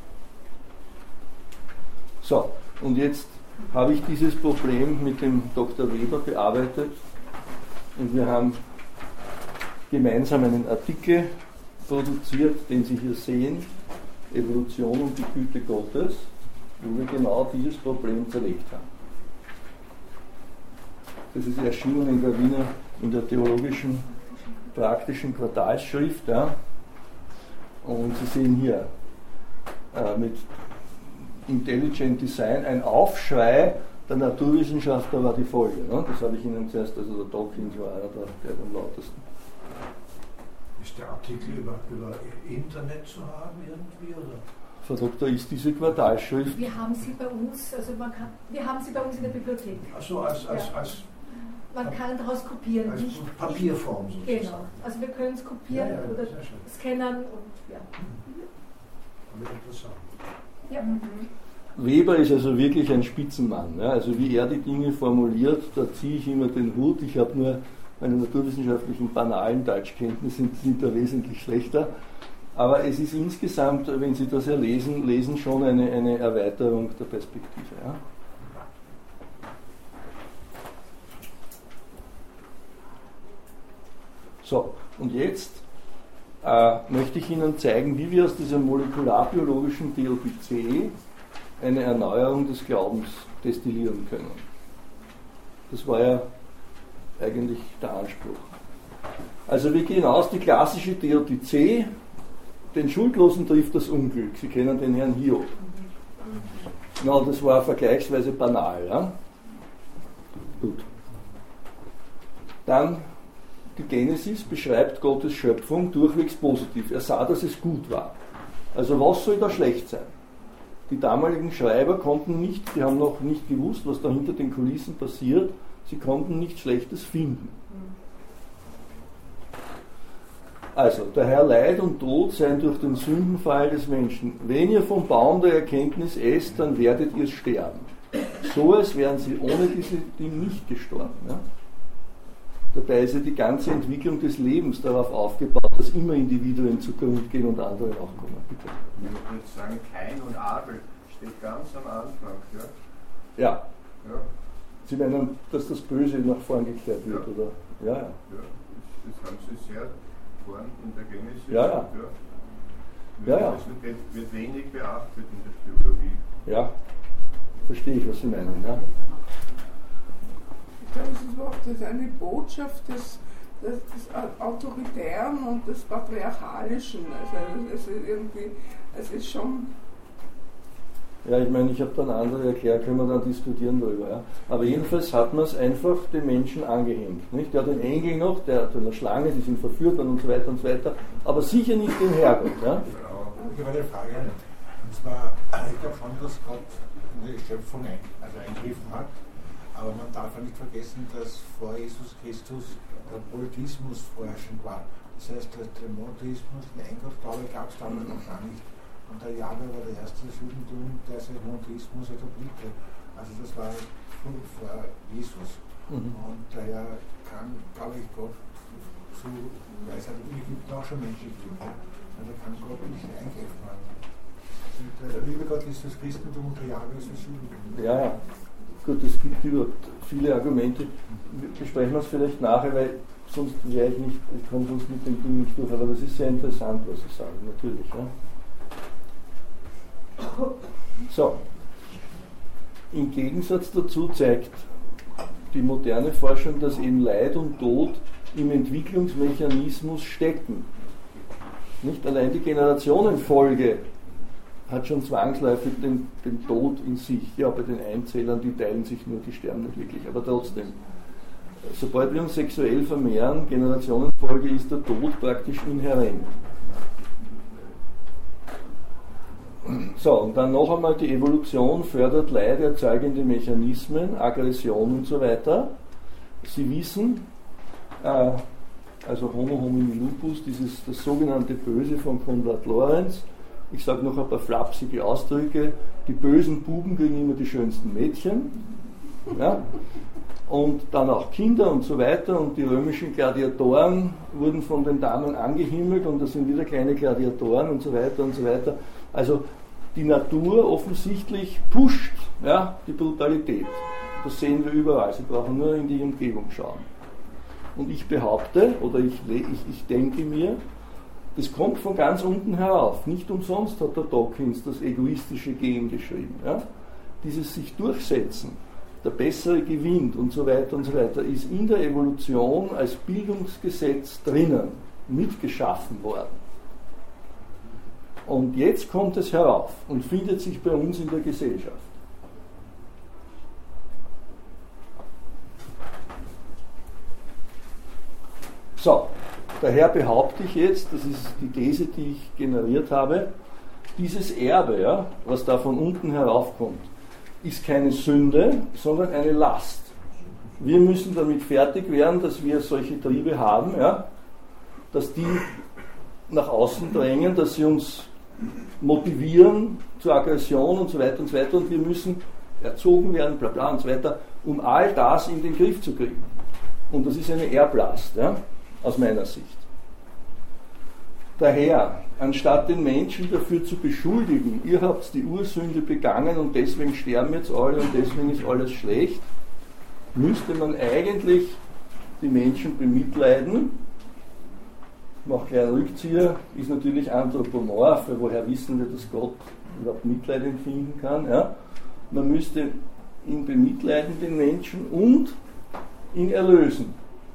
So, und jetzt habe ich dieses Problem mit dem Doktor Weber bearbeitet und wir haben gemeinsam einen Artikel produziert, den Sie hier sehen, Evolution und die Güte Gottes, wo wir genau dieses Problem zerlegt haben. Das ist erschienen in der Wiener, in der theologischen, praktischen Quartalsschrift, ja. Und Sie sehen hier äh, mit Intelligent Design ein Aufschrei der Naturwissenschaftler war die Folge. Ne? Das habe ich Ihnen zuerst, also der Dawkins war einer der, der am lautesten. Ist der Artikel über, über Internet zu haben irgendwie? Oder? Frau Doktor, ist diese Quartalsschrift? Wir haben sie bei uns, also man kann, wir haben sie bei uns in der Bibliothek. Achso, als, als, ja. als man kann daraus kopieren. Als nicht, Papierform sozusagen. Genau. Also wir können es kopieren Ja, ja, oder sehr schön. scannen und ja. Aber interessant. Ja. Weber ist also wirklich ein Spitzenmann. Ja? Also wie er die Dinge formuliert, da ziehe ich immer den Hut. Ich habe nur meine naturwissenschaftlichen banalen Deutschkenntnisse sind, sind da wesentlich schlechter. Aber es ist insgesamt, wenn Sie das ja lesen, lesen schon eine, eine Erweiterung der Perspektive. Ja? So, und jetzt äh, möchte ich Ihnen zeigen, wie wir aus dieser molekularbiologischen Theodizee eine Erneuerung des Glaubens destillieren können. Das war ja eigentlich der Anspruch. Also wir gehen aus, die klassische Theodizee, den Schuldlosen trifft das Unglück. Sie kennen den Herrn Hiob. Na, das war vergleichsweise banal. Ja? Gut. Dann die Genesis beschreibt Gottes Schöpfung durchwegs positiv. Er sah, dass es gut war. Also was soll da schlecht sein? Die damaligen Schreiber konnten nicht, die haben noch nicht gewusst, was da hinter den Kulissen passiert, sie konnten nichts Schlechtes finden. Also, der Herr Leid und Tod seien durch den Sündenfall des Menschen. Wenn ihr vom Baum der Erkenntnis esst, dann werdet ihr sterben. so, als wären sie ohne dieses Ding nicht gestorben. Ja? Dabei ist ja die ganze Entwicklung des Lebens darauf aufgebaut, dass immer Individuen zugrunde gehen und andere auch kommen. Bitte. Ich würde sagen, Kain und Abel steht ganz am Anfang. Ja. Ja. Ja. Sie meinen, dass das Böse nach vorn gekehrt wird, Ja. oder? Ja, ja. Ja, das, das haben Sie sehr vorn in der Genesis. Ja, ja. Ja, ja, ja. Das wird, wird wenig beachtet in der Theologie. Ja, verstehe ich, was Sie meinen. Ja. Ich glaube, es ist auch das eine Botschaft des, des, des Autoritären und des Patriarchalischen. Also es ist irgendwie, es ist schon. Ja, ich meine, ich habe dann andere erklärt, können wir dann diskutieren darüber. Ja. Aber jedenfalls hat man es einfach den Menschen angehängt. Nicht? Der hat den Engel noch, der hat eine Schlange, die sind verführt worden und so weiter und so weiter, aber sicher nicht den Herrgott. Ja. Ich habe eine Frage. Und zwar, ich glaube schon, dass Gott in die Schöpfung ein, also eingegriffen hat, aber man darf ja nicht vergessen, dass vor Jesus Christus der Politismus vorherrschend war. Das heißt, der Monotheismus, den Eingottglaube gab es damals noch gar nicht. Und der Jahwe war der erste des Judentum, der seinen Monotheismus etablierte. Also das war vor, vor Jesus. Mhm. Und daher kann, glaube ich, Gott so, weil es hat in Ägypten auch schon Menschen gegeben. Also kann Gott nicht eingreifen. Und der liebe Gott ist das Christentum und der Jahwe ist das Judentum. Ja, ja. Gut, es gibt überhaupt viele Argumente. Besprechen wir es vielleicht nachher, weil sonst wäre ich nicht, ich komme sonst mit dem Ding nicht durch. Aber das ist sehr interessant, was Sie sagen, natürlich. Ja. So, im Gegensatz dazu zeigt die moderne Forschung, dass eben Leid und Tod im Entwicklungsmechanismus stecken. Nicht allein die Generationenfolge hat schon zwangsläufig den, den Tod in sich. Ja, bei den Einzellern, die teilen sich nur, die sterben nicht wirklich, aber trotzdem. Sobald wir uns sexuell vermehren, Generationenfolge, ist der Tod praktisch inhärent. So, und dann noch einmal, die Evolution fördert leiderzeugende Mechanismen, Aggression und so weiter. Sie wissen, äh, also Homo homini lupus, dieses, das sogenannte Böse von Konrad Lorenz, ich sage noch ein paar flapsige Ausdrücke, die bösen Buben kriegen immer die schönsten Mädchen, ja? Und dann auch Kinder und so weiter, und die römischen Gladiatoren wurden von den Damen angehimmelt und das sind wieder kleine Gladiatoren und so weiter und so weiter. Also die Natur offensichtlich pusht, ja, die Brutalität. Das sehen wir überall. Sie brauchen nur in die Umgebung schauen. Und ich behaupte, oder ich, ich, ich denke mir, das kommt von ganz unten herauf. Nicht umsonst hat der Dawkins das egoistische Gen geschrieben. Ja? Dieses sich durchsetzen, der Bessere gewinnt und so weiter und so weiter, ist in der Evolution als Bildungsgesetz drinnen, mitgeschaffen worden. Und jetzt kommt es herauf und findet sich bei uns in der Gesellschaft. So, daher behaupte ich jetzt, das ist die These, die ich generiert habe, dieses Erbe, ja, was da von unten heraufkommt, ist keine Sünde, sondern eine Last. Wir müssen damit fertig werden, dass wir solche Triebe haben, ja, dass die nach außen drängen, dass sie uns motivieren zur Aggression und so weiter und so weiter, und wir müssen erzogen werden, bla bla und so weiter, um all das in den Griff zu kriegen. Und das ist eine Erblast, ja, aus meiner Sicht. Daher, anstatt den Menschen dafür zu beschuldigen, ihr habt die Ursünde begangen und deswegen sterben jetzt alle und deswegen ist alles schlecht, müsste man eigentlich die Menschen bemitleiden. Ich mache gleich einen Rückzieher, ist natürlich anthropomorph, weil woher wissen wir, dass Gott überhaupt Mitleid empfinden kann. Ja? Man müsste ihn bemitleiden, den Menschen, und ihn erlösen.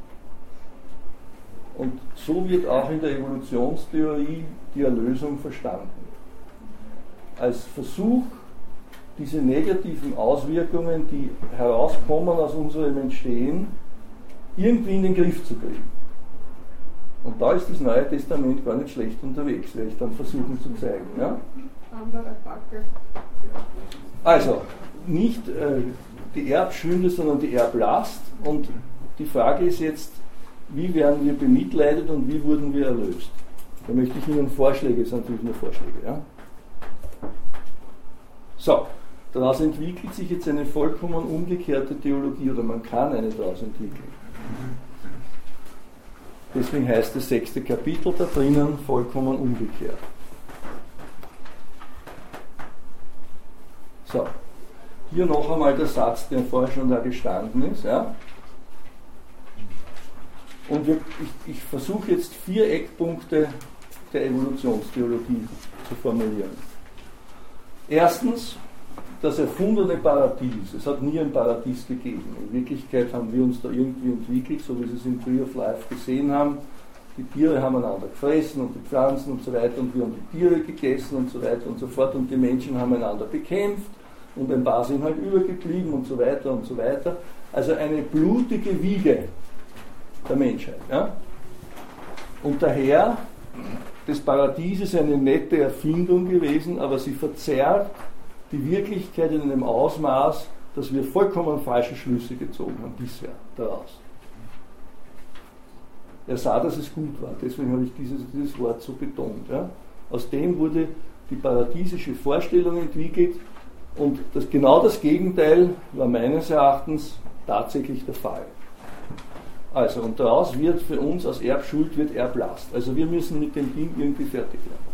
Und so wird auch in der Evolutionstheorie die Erlösung verstanden. Als Versuch, diese negativen Auswirkungen, die herauskommen aus unserem Entstehen, irgendwie in den Griff zu kriegen. Und da ist das Neue Testament gar nicht schlecht unterwegs, werde ich dann versuchen zu zeigen. Ja? Also, nicht äh, die Erbsünde, sondern die Erblast. Und die Frage ist jetzt, wie werden wir bemitleidet und wie wurden wir erlöst? Da möchte ich Ihnen Vorschläge, das sind natürlich nur Vorschläge. Ja? So, daraus entwickelt sich jetzt eine vollkommen umgekehrte Theologie, oder man kann eine daraus entwickeln. Deswegen heißt das sechste Kapitel da drinnen vollkommen umgekehrt. So, hier noch einmal der Satz, der vorher schon da gestanden ist. Ja? Und wir, ich, ich versuche jetzt vier Eckpunkte der Evolutionstheologie zu formulieren. Erstens, das erfundene Paradies. Es hat nie ein Paradies gegeben. In Wirklichkeit haben wir uns da irgendwie entwickelt, so wie Sie es in Tree of Life gesehen haben. Die Tiere haben einander gefressen und die Pflanzen und so weiter und wir haben die Tiere gegessen und so weiter und so fort und die Menschen haben einander bekämpft und ein paar sind halt übergeblieben und so weiter und so weiter. Also eine blutige Wiege der Menschheit. Ja? Und daher, das Paradies ist eine nette Erfindung gewesen, aber sie verzerrt die Wirklichkeit in einem Ausmaß, dass wir vollkommen falsche Schlüsse gezogen haben bisher daraus. Er sah, dass es gut war, deswegen habe ich dieses, dieses Wort so betont. Ja? Aus dem wurde die paradiesische Vorstellung entwickelt und das, genau das Gegenteil war meines Erachtens tatsächlich der Fall. Also, und daraus wird für uns aus Erbschuld wird Erblast. Also wir müssen mit dem Ding irgendwie fertig werden.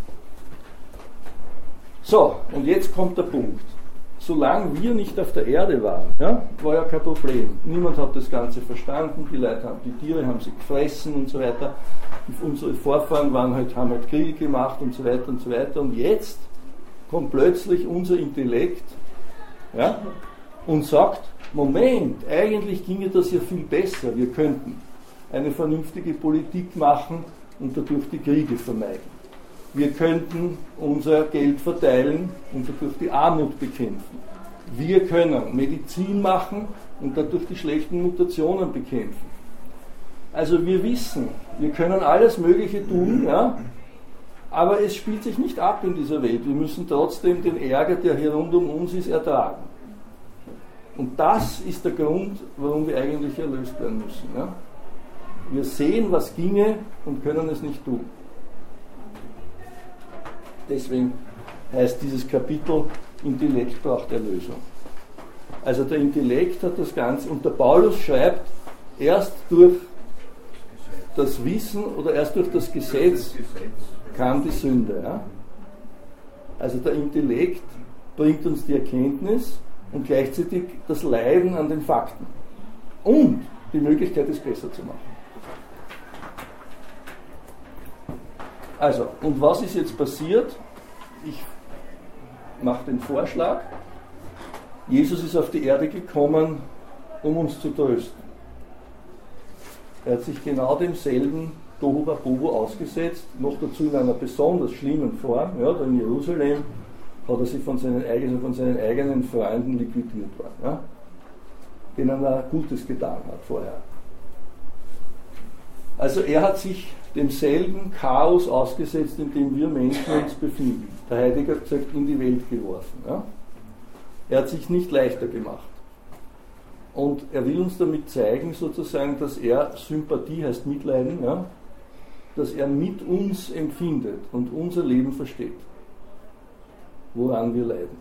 So, und jetzt kommt der Punkt. Solange wir nicht auf der Erde waren, ja, war ja kein Problem. Niemand hat das Ganze verstanden, die Leute haben, die Tiere haben sie gefressen und so weiter. Unsere Vorfahren waren halt, haben halt Kriege gemacht und so weiter und so weiter. Und jetzt kommt plötzlich unser Intellekt, ja, und sagt, Moment, eigentlich ginge das ja viel besser. Wir könnten eine vernünftige Politik machen und dadurch die Kriege vermeiden. Wir könnten unser Geld verteilen und dadurch die Armut bekämpfen. Wir können Medizin machen und dadurch die schlechten Mutationen bekämpfen. Also wir wissen, wir können alles Mögliche tun, ja, aber es spielt sich nicht ab in dieser Welt. Wir müssen trotzdem den Ärger, der hier rund um uns ist, ertragen. Und das ist der Grund, warum wir eigentlich erlöst werden müssen. Ja? Wir sehen, was ginge und können es nicht tun. Deswegen heißt dieses Kapitel, Intellekt braucht Erlösung. Also der Intellekt hat das Ganze, und der Paulus schreibt, erst durch das Wissen oder erst durch das Gesetz kam die Sünde. Ja? Also der Intellekt bringt uns die Erkenntnis und gleichzeitig das Leiden an den Fakten und die Möglichkeit, es besser zu machen. Also, und was ist jetzt passiert? Ich mache den Vorschlag, Jesus ist auf die Erde gekommen, um uns zu trösten. Er hat sich genau demselben Tohu Wabohu ausgesetzt, noch dazu in einer besonders schlimmen Form, ja, da in Jerusalem hat er sich von seinen eigenen, von seinen eigenen Freunden liquidiert worden, ja, denen er Gutes getan hat vorher. Also er hat sich demselben Chaos ausgesetzt, in dem wir Menschen uns befinden. Der Heidegger hat gesagt, in die Welt geworfen. Ja? Er hat sich nicht leichter gemacht. Und er will uns damit zeigen, sozusagen, dass er, Sympathie heißt Mitleiden, ja? Dass er mit uns empfindet und unser Leben versteht, woran wir leiden.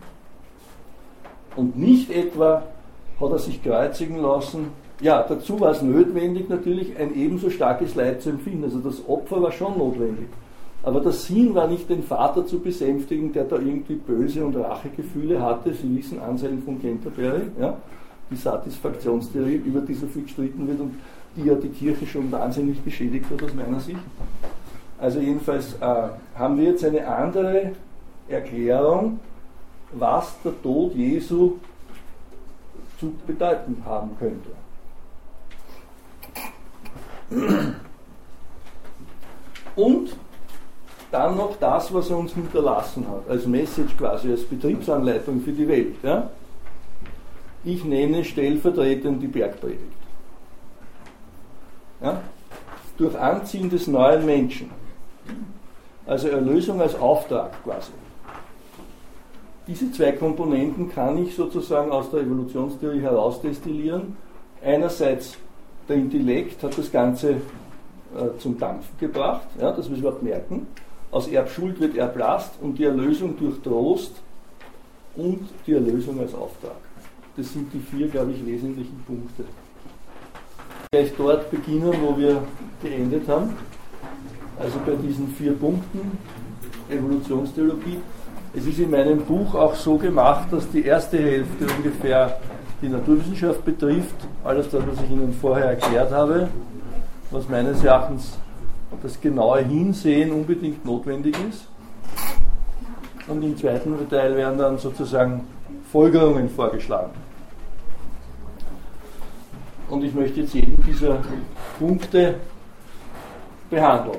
Und nicht etwa hat er sich kreuzigen lassen. Ja, dazu war es notwendig, natürlich ein ebenso starkes Leid zu empfinden. Also das Opfer war schon notwendig. Aber der Sinn war nicht, den Vater zu besänftigen, der da irgendwie böse und Rachegefühle hatte. Sie wissen, Anselm von Canterbury, ja, die Satisfaktionstheorie, über die so viel gestritten wird und die ja die Kirche schon wahnsinnig beschädigt hat aus meiner Sicht. Also jedenfalls äh, haben wir jetzt eine andere Erklärung, was der Tod Jesu zu bedeuten haben könnte. Und dann noch das, was er uns hinterlassen hat, als Message quasi, als Betriebsanleitung für die Welt. Ja? Ich nenne stellvertretend die Bergpredigt. Ja? Durch Anziehen des neuen Menschen. Also Erlösung als Auftrag quasi. Diese zwei Komponenten kann ich sozusagen aus der Evolutionstheorie herausdestillieren. Einerseits der Intellekt hat das Ganze äh, zum Dampfen gebracht, ja, dass wir es überhaupt merken. Aus Erbschuld wird Erblast und die Erlösung durch Trost und die Erlösung als Auftrag. Das sind die vier, glaube ich, wesentlichen Punkte. Gleich dort beginnen, wo wir geendet haben. Also bei diesen vier Punkten Evolutionstheologie. Es ist in meinem Buch auch so gemacht, dass die erste Hälfte ungefähr die Naturwissenschaft betrifft, alles das, was ich Ihnen vorher erklärt habe, was meines Erachtens das genaue Hinsehen unbedingt notwendig ist. Und im zweiten Teil werden dann sozusagen Folgerungen vorgeschlagen. Und ich möchte jetzt jeden dieser Punkte behandeln.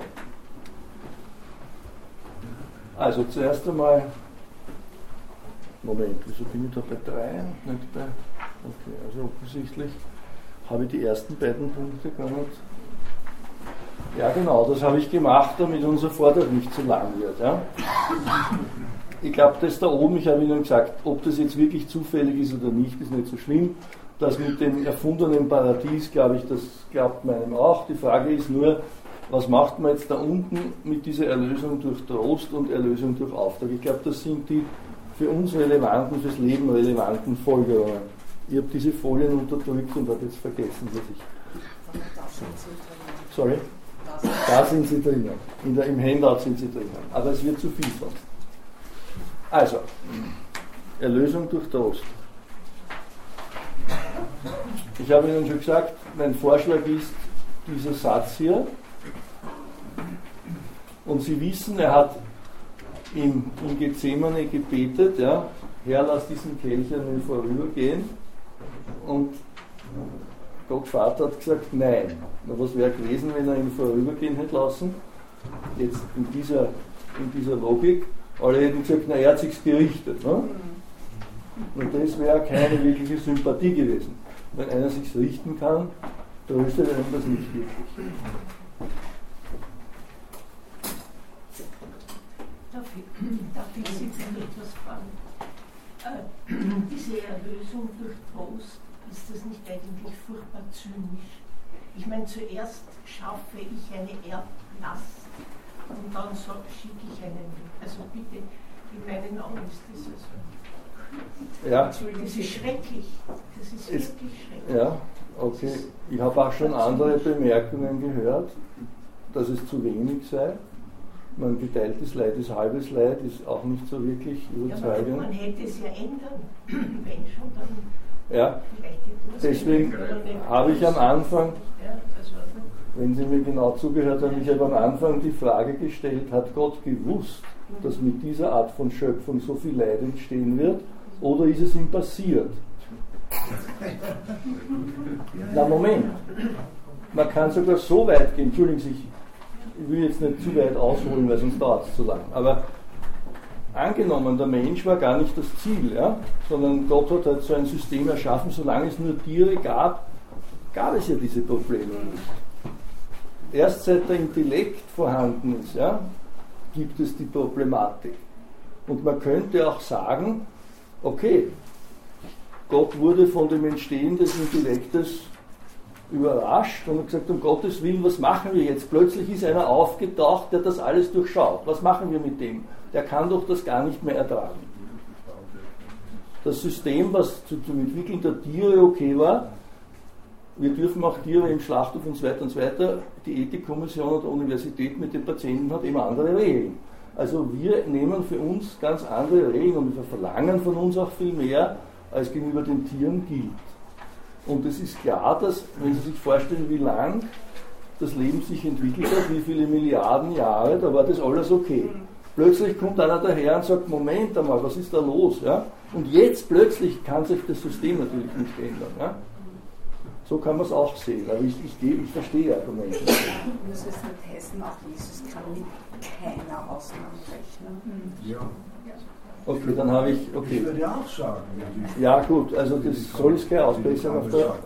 Also zuerst einmal, Moment, wieso bin ich da bei drei? Nicht bei, okay, also offensichtlich habe ich die ersten beiden Punkte gar nicht. Ja genau, das habe ich gemacht, damit unser Vortrag nicht zu lang wird. Ja? Ich glaube, das da oben, ich habe Ihnen gesagt, ob das jetzt wirklich zufällig ist oder nicht, ist nicht so schlimm. Das mit dem erfundenen Paradies, glaube ich, das glaubt meinem auch. Die Frage ist nur, was macht man jetzt da unten mit dieser Erlösung durch Trost und Erlösung durch Auftrag? Ich glaube, das sind die für uns relevanten, fürs Leben relevanten Folgerungen. Ich habe diese Folien unterdrückt und habe jetzt vergessen, was ich... Sorry? Da sind sie drinnen. In der, Im Handout sind sie drinnen. Aber es wird zu viel sonst. Also, Erlösung durch Trost. Ich habe Ihnen schon gesagt, mein Vorschlag ist dieser Satz hier. Und Sie wissen, er hat in, in Gethsemane gebetet, ja, Herr, lass diesen Kelch an mir vorübergehen. Und Gott Vater hat gesagt, nein. Na, was wäre gewesen, wenn er ihn vorübergehen hätte lassen? Jetzt in dieser, in dieser Logik. Alle hätten gesagt, na, er hat sich's gerichtet. Ne? Und das wäre keine wirkliche Sympathie gewesen. Wenn einer sich's richten kann, tröstet einem das nicht wirklich. Darf ich, darf ich Sie etwas fragen? Äh, diese Erlösung durch Trost, ist das nicht eigentlich furchtbar zynisch? Ich meine, zuerst schaffe ich eine Erblast und dann so schicke ich einen. Also bitte, in meinen Augen ist das also. Ja. Das ist schrecklich. Das ist es, wirklich schrecklich. Ja, okay. Ich habe auch schon andere Bemerkungen gehört, dass es zu wenig sei. Man geteiltes Leid ist halbes Leid, ist auch nicht so wirklich überzeugend. Ja, man hätte es ja ändern, wenn schon dann. Ja, deswegen habe ich am Anfang, wenn Sie mir genau zugehört haben, ich habe am Anfang die Frage gestellt, hat Gott gewusst, dass mit dieser Art von Schöpfung so viel Leid entstehen wird, oder ist es ihm passiert? Na Moment, man kann sogar so weit gehen, entschuldigen Sie, ich will jetzt nicht zu weit ausholen, weil sonst dauert es zu lang, aber angenommen, der Mensch war gar nicht das Ziel, ja? Sondern Gott hat halt so ein System erschaffen, solange es nur Tiere gab, gab es ja diese Probleme nicht. Erst seit der Intellekt vorhanden ist, ja, gibt es die Problematik. Und man könnte auch sagen, okay, Gott wurde von dem Entstehen des Intellektes überrascht und hat gesagt, um Gottes Willen, was machen wir jetzt? Plötzlich ist einer aufgetaucht, der das alles durchschaut. Was machen wir mit dem? Der kann doch das gar nicht mehr ertragen. Das System, was zu, zum Entwickeln der Tiere okay war, wir dürfen auch Tiere im Schlachthof und so weiter und so weiter, die Ethikkommission der Universität mit den Patienten hat eben andere Regeln. Also wir nehmen für uns ganz andere Regeln und wir verlangen von uns auch viel mehr, als gegenüber den Tieren gilt. Und es ist klar, dass, wenn Sie sich vorstellen, wie lang das Leben sich entwickelt hat, wie viele Milliarden Jahre, da war das alles okay. Plötzlich kommt einer daher und sagt, Moment einmal, was ist da los? Ja? Und jetzt plötzlich kann sich das System natürlich nicht ändern. Ja? So kann man es auch sehen, aber ich, ich, ich verstehe Argumente. Das ist mit Hessen auch, Jesus kann mit keiner Ausnahme rechnen. Ja. Okay, dann habe ich, okay. Ich würde auch sagen. Ja gut, also das soll es gleich ausbessern auf der...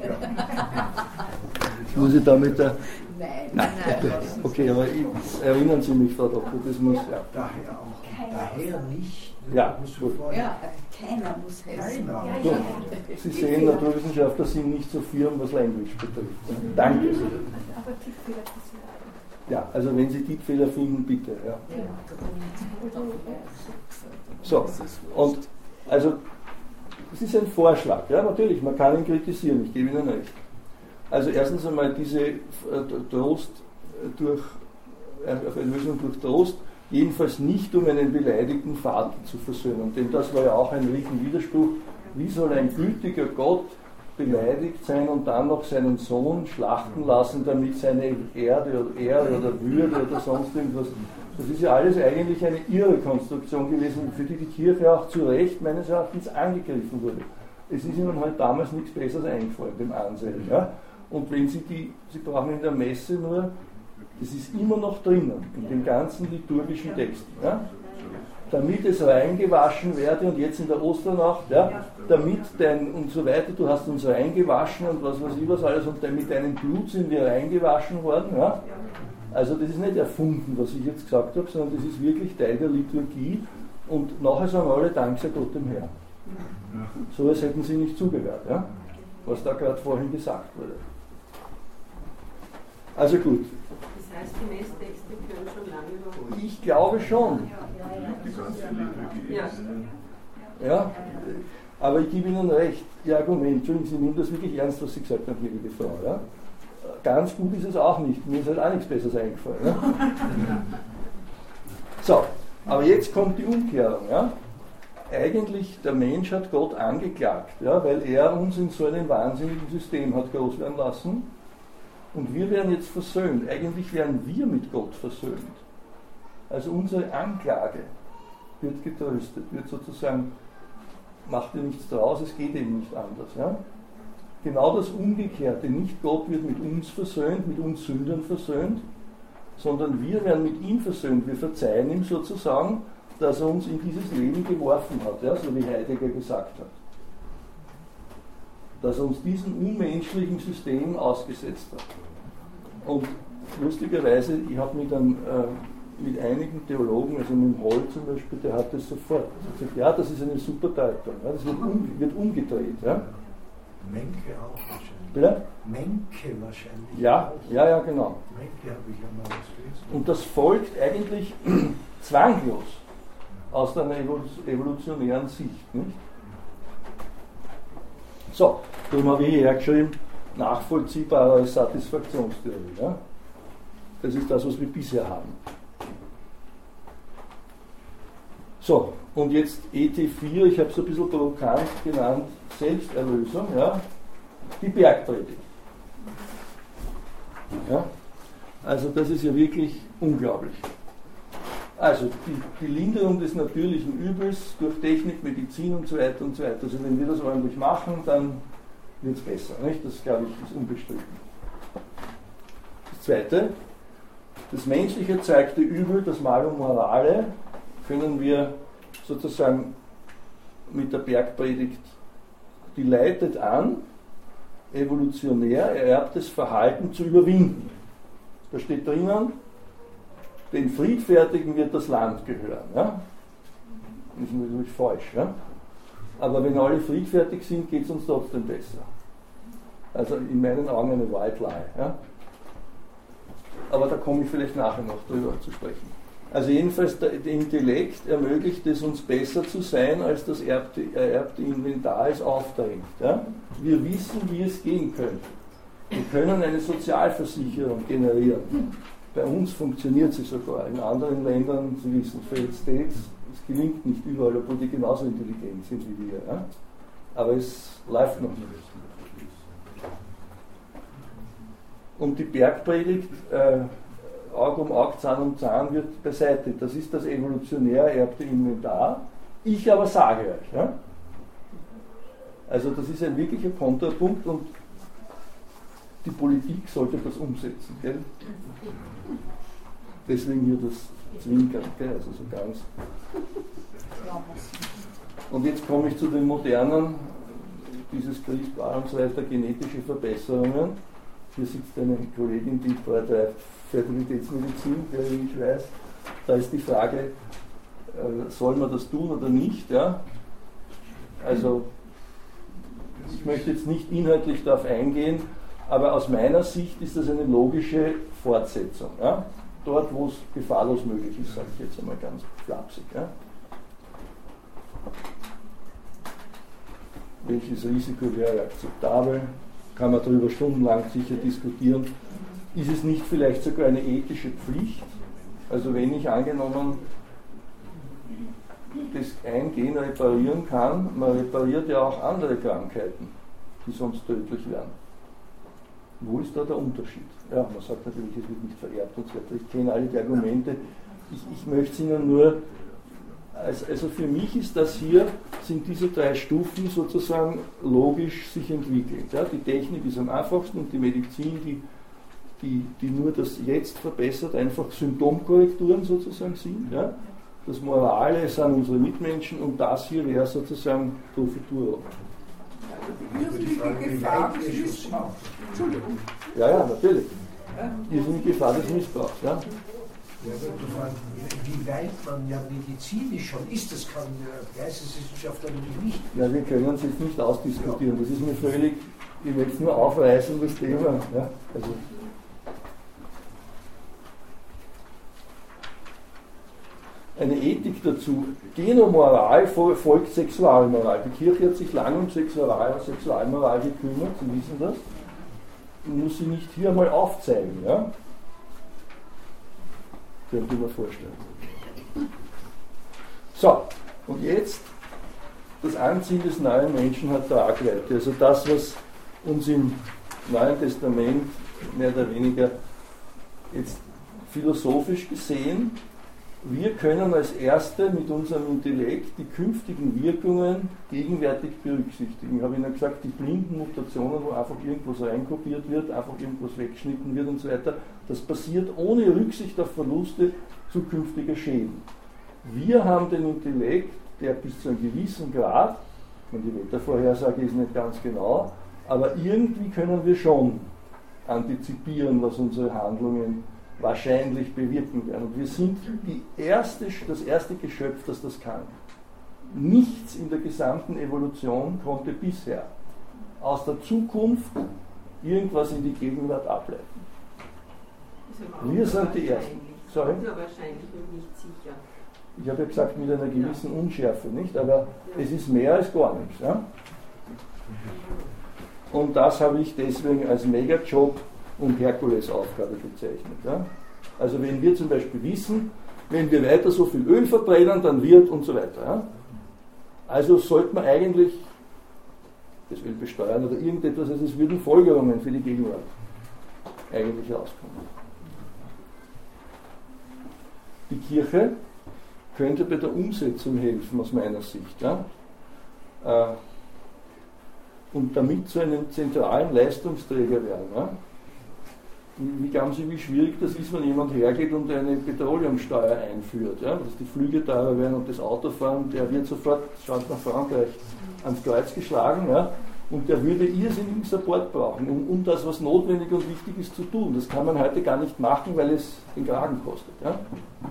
Muss ich da mit der... Nein, nein, okay, okay, aber ich, erinnern Sie mich, Frau Doktor, das muss... Ja. Daher auch. Daher nicht. Ja, gut. Ja, keiner muss Hessen. Keiner. So, Sie sehen, Naturwissenschaftler sind nicht so firm, was Language betrifft. Danke. Aber Tippfehler passieren. Ja, also wenn Sie Tippfehler finden, bitte. Ja. So, und Also, das ist ein Vorschlag, ja, natürlich, man kann ihn kritisieren, ich gebe Ihnen recht. Also erstens einmal diese äh, Trost durch, äh, Erlösung durch Trost, jedenfalls nicht um einen beleidigten Vater zu versöhnen, denn das war ja auch ein Riesenwiderspruch. Wie soll ein gütiger Gott beleidigt sein und dann noch seinen Sohn schlachten lassen, damit seine Erde oder Ehre oder Würde oder sonst irgendwas. Das ist ja alles eigentlich eine irre Konstruktion gewesen, für die die Kirche auch zu Recht meines Erachtens angegriffen wurde. Es ist ihnen halt damals nichts Besseres eingefallen, dem Anselm. Ja? Und wenn Sie die, Sie brauchen in der Messe nur, es ist immer noch drinnen, in den ganzen liturgischen Texten. Ja? Damit es reingewaschen werde und jetzt in der Osternacht, ja, damit dein und so weiter, du hast uns reingewaschen und was weiß ich was alles und mit deinem Blut sind wir reingewaschen worden. Ja? Also das ist nicht erfunden, was ich jetzt gesagt habe, sondern das ist wirklich Teil der Liturgie und nachher sagen alle, Dank sei Gott dem Herrn. So etwas hätten sie nicht zugehört, ja? Was da gerade vorhin gesagt wurde. Also gut. Das heißt, die Messtexte können schon lange überholen. Ich glaube schon. Die ganze Liturgie Ja. ist. Ja, aber ich gebe Ihnen recht, Ihr Argument, Entschuldigung, Sie nehmen das wirklich ernst, was Sie gesagt haben, liebe Frau. Ja? Ganz gut ist es auch nicht, mir ist halt auch nichts Besseres eingefallen. Ja? So, aber jetzt kommt die Umkehrung. Ja? Eigentlich, der Mensch hat Gott angeklagt, ja, weil er uns in so einem wahnsinnigen System hat groß werden lassen. Und wir werden jetzt versöhnt. Eigentlich werden wir mit Gott versöhnt. Also unsere Anklage wird getröstet, wird sozusagen, macht dir nichts draus, es geht eben nicht anders. Ja? Genau das Umgekehrte, nicht Gott wird mit uns versöhnt, mit uns Sündern versöhnt, sondern wir werden mit ihm versöhnt. Wir verzeihen ihm sozusagen, dass er uns in dieses Leben geworfen hat, ja? So wie Heidegger gesagt hat. Dass er uns diesem unmenschlichen System ausgesetzt hat. Und lustigerweise, ich habe mich dann äh, mit einigen Theologen, also mit dem Holl zum Beispiel, der hat das sofort gesagt, ja, das ist eine super Deutung, ja, das wird, um, wird umgedreht. Ja. Menke auch wahrscheinlich. Bitte? Menke wahrscheinlich. Ja, auch. ja, ja, genau. Menke habe ich ja mal was gelesen. Und das folgt eigentlich zwanglos aus einer evolutionären Sicht. Nicht? So, darum habe ich hierher geschrieben, nachvollziehbarer als Satisfaktionstheorie. Ja? Das ist das, was wir bisher haben. So, und jetzt E T vier, ich habe es ein bisschen provokant genannt, Selbsterlösung, ja? Die Bergpredigt. Ja? Also das ist ja wirklich unglaublich. Also die, die Linderung des natürlichen Übels durch Technik, Medizin und so weiter und so weiter. Also wenn wir das ordentlich machen, dann wird es besser. Nicht? Das, glaube ich, ist unbestritten. Das Zweite, das menschlich erzeugte Übel, das Malum Morale, können wir sozusagen mit der Bergpredigt, die leitet an, evolutionär ererbtes Verhalten zu überwinden. Da steht drinnen, den Friedfertigen wird das Land gehören. Ja? Das ist natürlich falsch. Ja? Aber wenn alle friedfertig sind, geht es uns trotzdem besser. Also in meinen Augen eine White Lie. Ja? Aber da komme ich vielleicht nachher noch drüber zu sprechen. Also jedenfalls der, der Intellekt ermöglicht es uns besser zu sein, als das erbte, ererbte Inventar es aufdrängt. Ja? Wir wissen, wie es gehen könnte. Wir können eine Sozialversicherung generieren. Bei uns funktioniert sie sogar. In anderen Ländern, Sie wissen, Failed States, es gelingt nicht überall, obwohl die genauso intelligent sind wie wir. Ja? Aber es läuft noch nicht. Und die Bergpredigt, äh, Auge um Auge, Zahn um Zahn, wird beseitigt. Das ist das evolutionär ererbte Inventar. Ich aber sage euch. Ja? Also das ist ein wirklicher Kontrapunkt und die Politik sollte das umsetzen. Gell? Deswegen hier das Zwinkern, gell? Also so ganz. Und jetzt komme ich zu den modernen, dieses CRISPR und so weiter, genetische Verbesserungen. Hier sitzt eine Kollegin, die betreibt Fertilitätsmedizin, der ich weiß. Da ist die Frage, äh, soll man das tun oder nicht? Ja? Also ich möchte jetzt nicht inhaltlich darauf eingehen, aber aus meiner Sicht ist das eine logische Fortsetzung. Ja? Dort, wo es gefahrlos möglich ist, sage ich jetzt einmal ganz flapsig. Ja? welches Risiko wäre akzeptabel, kann man darüber stundenlang sicher diskutieren. Ist es nicht vielleicht sogar eine ethische Pflicht? Also wenn ich angenommen das ein Gen reparieren kann, man repariert ja auch andere Krankheiten, die sonst tödlich wären. Wo ist da der Unterschied? Ja, man sagt natürlich, es wird nicht vererbt und so weiter. Ich kenne alle die Argumente. Ich, ich möchte es Ihnen nur, also, also für mich ist das hier, sind diese drei Stufen sozusagen logisch sich entwickelt. Ja, die Technik ist am einfachsten und die Medizin, die, die, die nur das Jetzt verbessert, einfach Symptomkorrekturen sozusagen sind. Ja. Das Morale sind unsere Mitmenschen und das hier wäre sozusagen Profitur. Die irrsinnige Gefahr des Missbrauchs. Entschuldigung. Ja, ja, natürlich. Die irrsinnige Gefahr des Missbrauchs. Ja. Ja, wie weit man ja medizinisch schon ist, das kann der Geisteswissenschaftler nämlich nicht. Ja, wir können uns jetzt nicht ausdiskutieren. Das ist mir völlig, ich will jetzt nur aufreißen, das Thema. Ja, also. Eine Ethik dazu. Genomoral folgt Sexualmoral. Die Kirche hat sich lange um Sexual, Sexualmoral gekümmert, Sie wissen das. Ich muss sie nicht hier mal aufzeigen. Ja? Könnte ich mir vorstellen. So, und jetzt das Anziehen des neuen Menschen hat Tragweite. Also das, was uns im Neuen Testament mehr oder weniger jetzt philosophisch gesehen, wir können als Erste mit unserem Intellekt die künftigen Wirkungen gegenwärtig berücksichtigen. Ich habe Ihnen gesagt, die blinden Mutationen, wo einfach irgendwas reinkopiert wird, einfach irgendwas weggeschnitten wird und so weiter, das passiert ohne Rücksicht auf Verluste zukünftiger Schäden. Wir haben den Intellekt, der bis zu einem gewissen Grad, und die Wettervorhersage ist nicht ganz genau, aber irgendwie können wir schon antizipieren, was unsere Handlungen wahrscheinlich bewirken werden. Und wir sind die erste, das erste Geschöpf, das das kann. Nichts in der gesamten Evolution konnte bisher aus der Zukunft irgendwas in die Gegenwart ableiten. Wir sind die Ersten. Sorry? Ja, wahrscheinlich und nicht sicher. Ich habe ja gesagt, mit einer gewissen Unschärfe, nicht? Aber es ist mehr als gar nichts. Ja? Und das habe ich deswegen als Megajob und Herkulesaufgabe bezeichnet. Ja? Also wenn wir zum Beispiel wissen, wenn wir weiter so viel Öl verbrennen, dann wird und so weiter. Ja? Also sollte man eigentlich das Öl besteuern oder irgendetwas, also es würden Folgerungen für die Gegenwart eigentlich rauskommen. Die Kirche könnte bei der Umsetzung helfen, aus meiner Sicht. Ja? Und damit zu einem zentralen Leistungsträger werden. Ja? Wie glauben Sie, wie schwierig das ist, wenn jemand hergeht und eine Petroleumsteuer einführt, ja? Dass die Flüge teurer werden und das Autofahren, der wird sofort, schaut nach Frankreich, ans Kreuz geschlagen, ja? Und der würde irrsinnigen Support brauchen, um, um das, was notwendig und wichtig ist, zu tun. Das kann man heute gar nicht machen, weil es den Kragen kostet. Ja?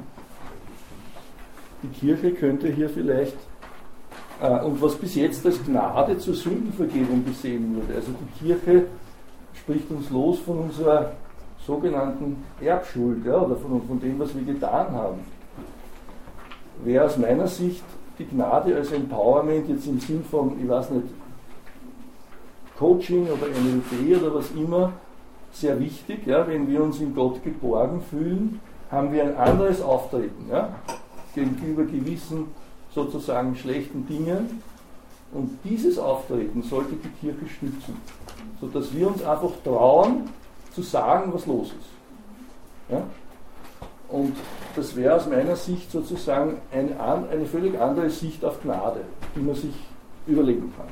Die Kirche könnte hier vielleicht, äh, und was bis jetzt als Gnade zur Sündenvergebung gesehen wurde, also die Kirche spricht uns los von unserer sogenannten Erbschuld, ja, oder von, von dem, was wir getan haben, wäre aus meiner Sicht die Gnade als Empowerment jetzt im Sinn von, ich weiß nicht, Coaching oder N L P oder was immer, sehr wichtig. Ja, wenn wir uns in Gott geborgen fühlen, haben wir ein anderes Auftreten, ja, gegenüber gewissen sozusagen schlechten Dingen. Und dieses Auftreten sollte die Kirche stützen, sodass wir uns einfach trauen, zu sagen, was los ist. Ja? Und das wäre aus meiner Sicht sozusagen eine, eine völlig andere Sicht auf Gnade, die man sich überlegen kann.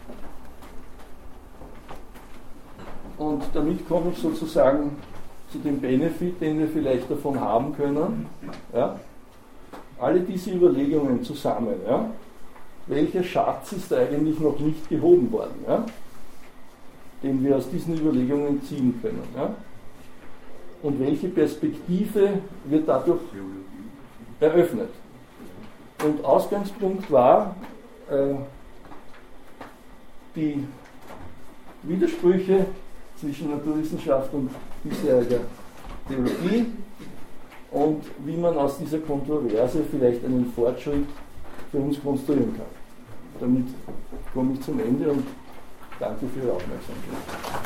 Und damit komme ich sozusagen zu dem Benefit, den wir vielleicht davon haben können. Ja? Alle diese Überlegungen zusammen. Ja? Welcher Schatz ist eigentlich noch nicht gehoben worden, ja? Den wir aus diesen Überlegungen ziehen können. Ja? Und welche Perspektive wird dadurch eröffnet? Und Ausgangspunkt war äh, die Widersprüche zwischen Naturwissenschaft und bisheriger Theologie und wie man aus dieser Kontroverse vielleicht einen Fortschritt für uns konstruieren kann. damit komme ich zum Ende und danke für Ihre Aufmerksamkeit.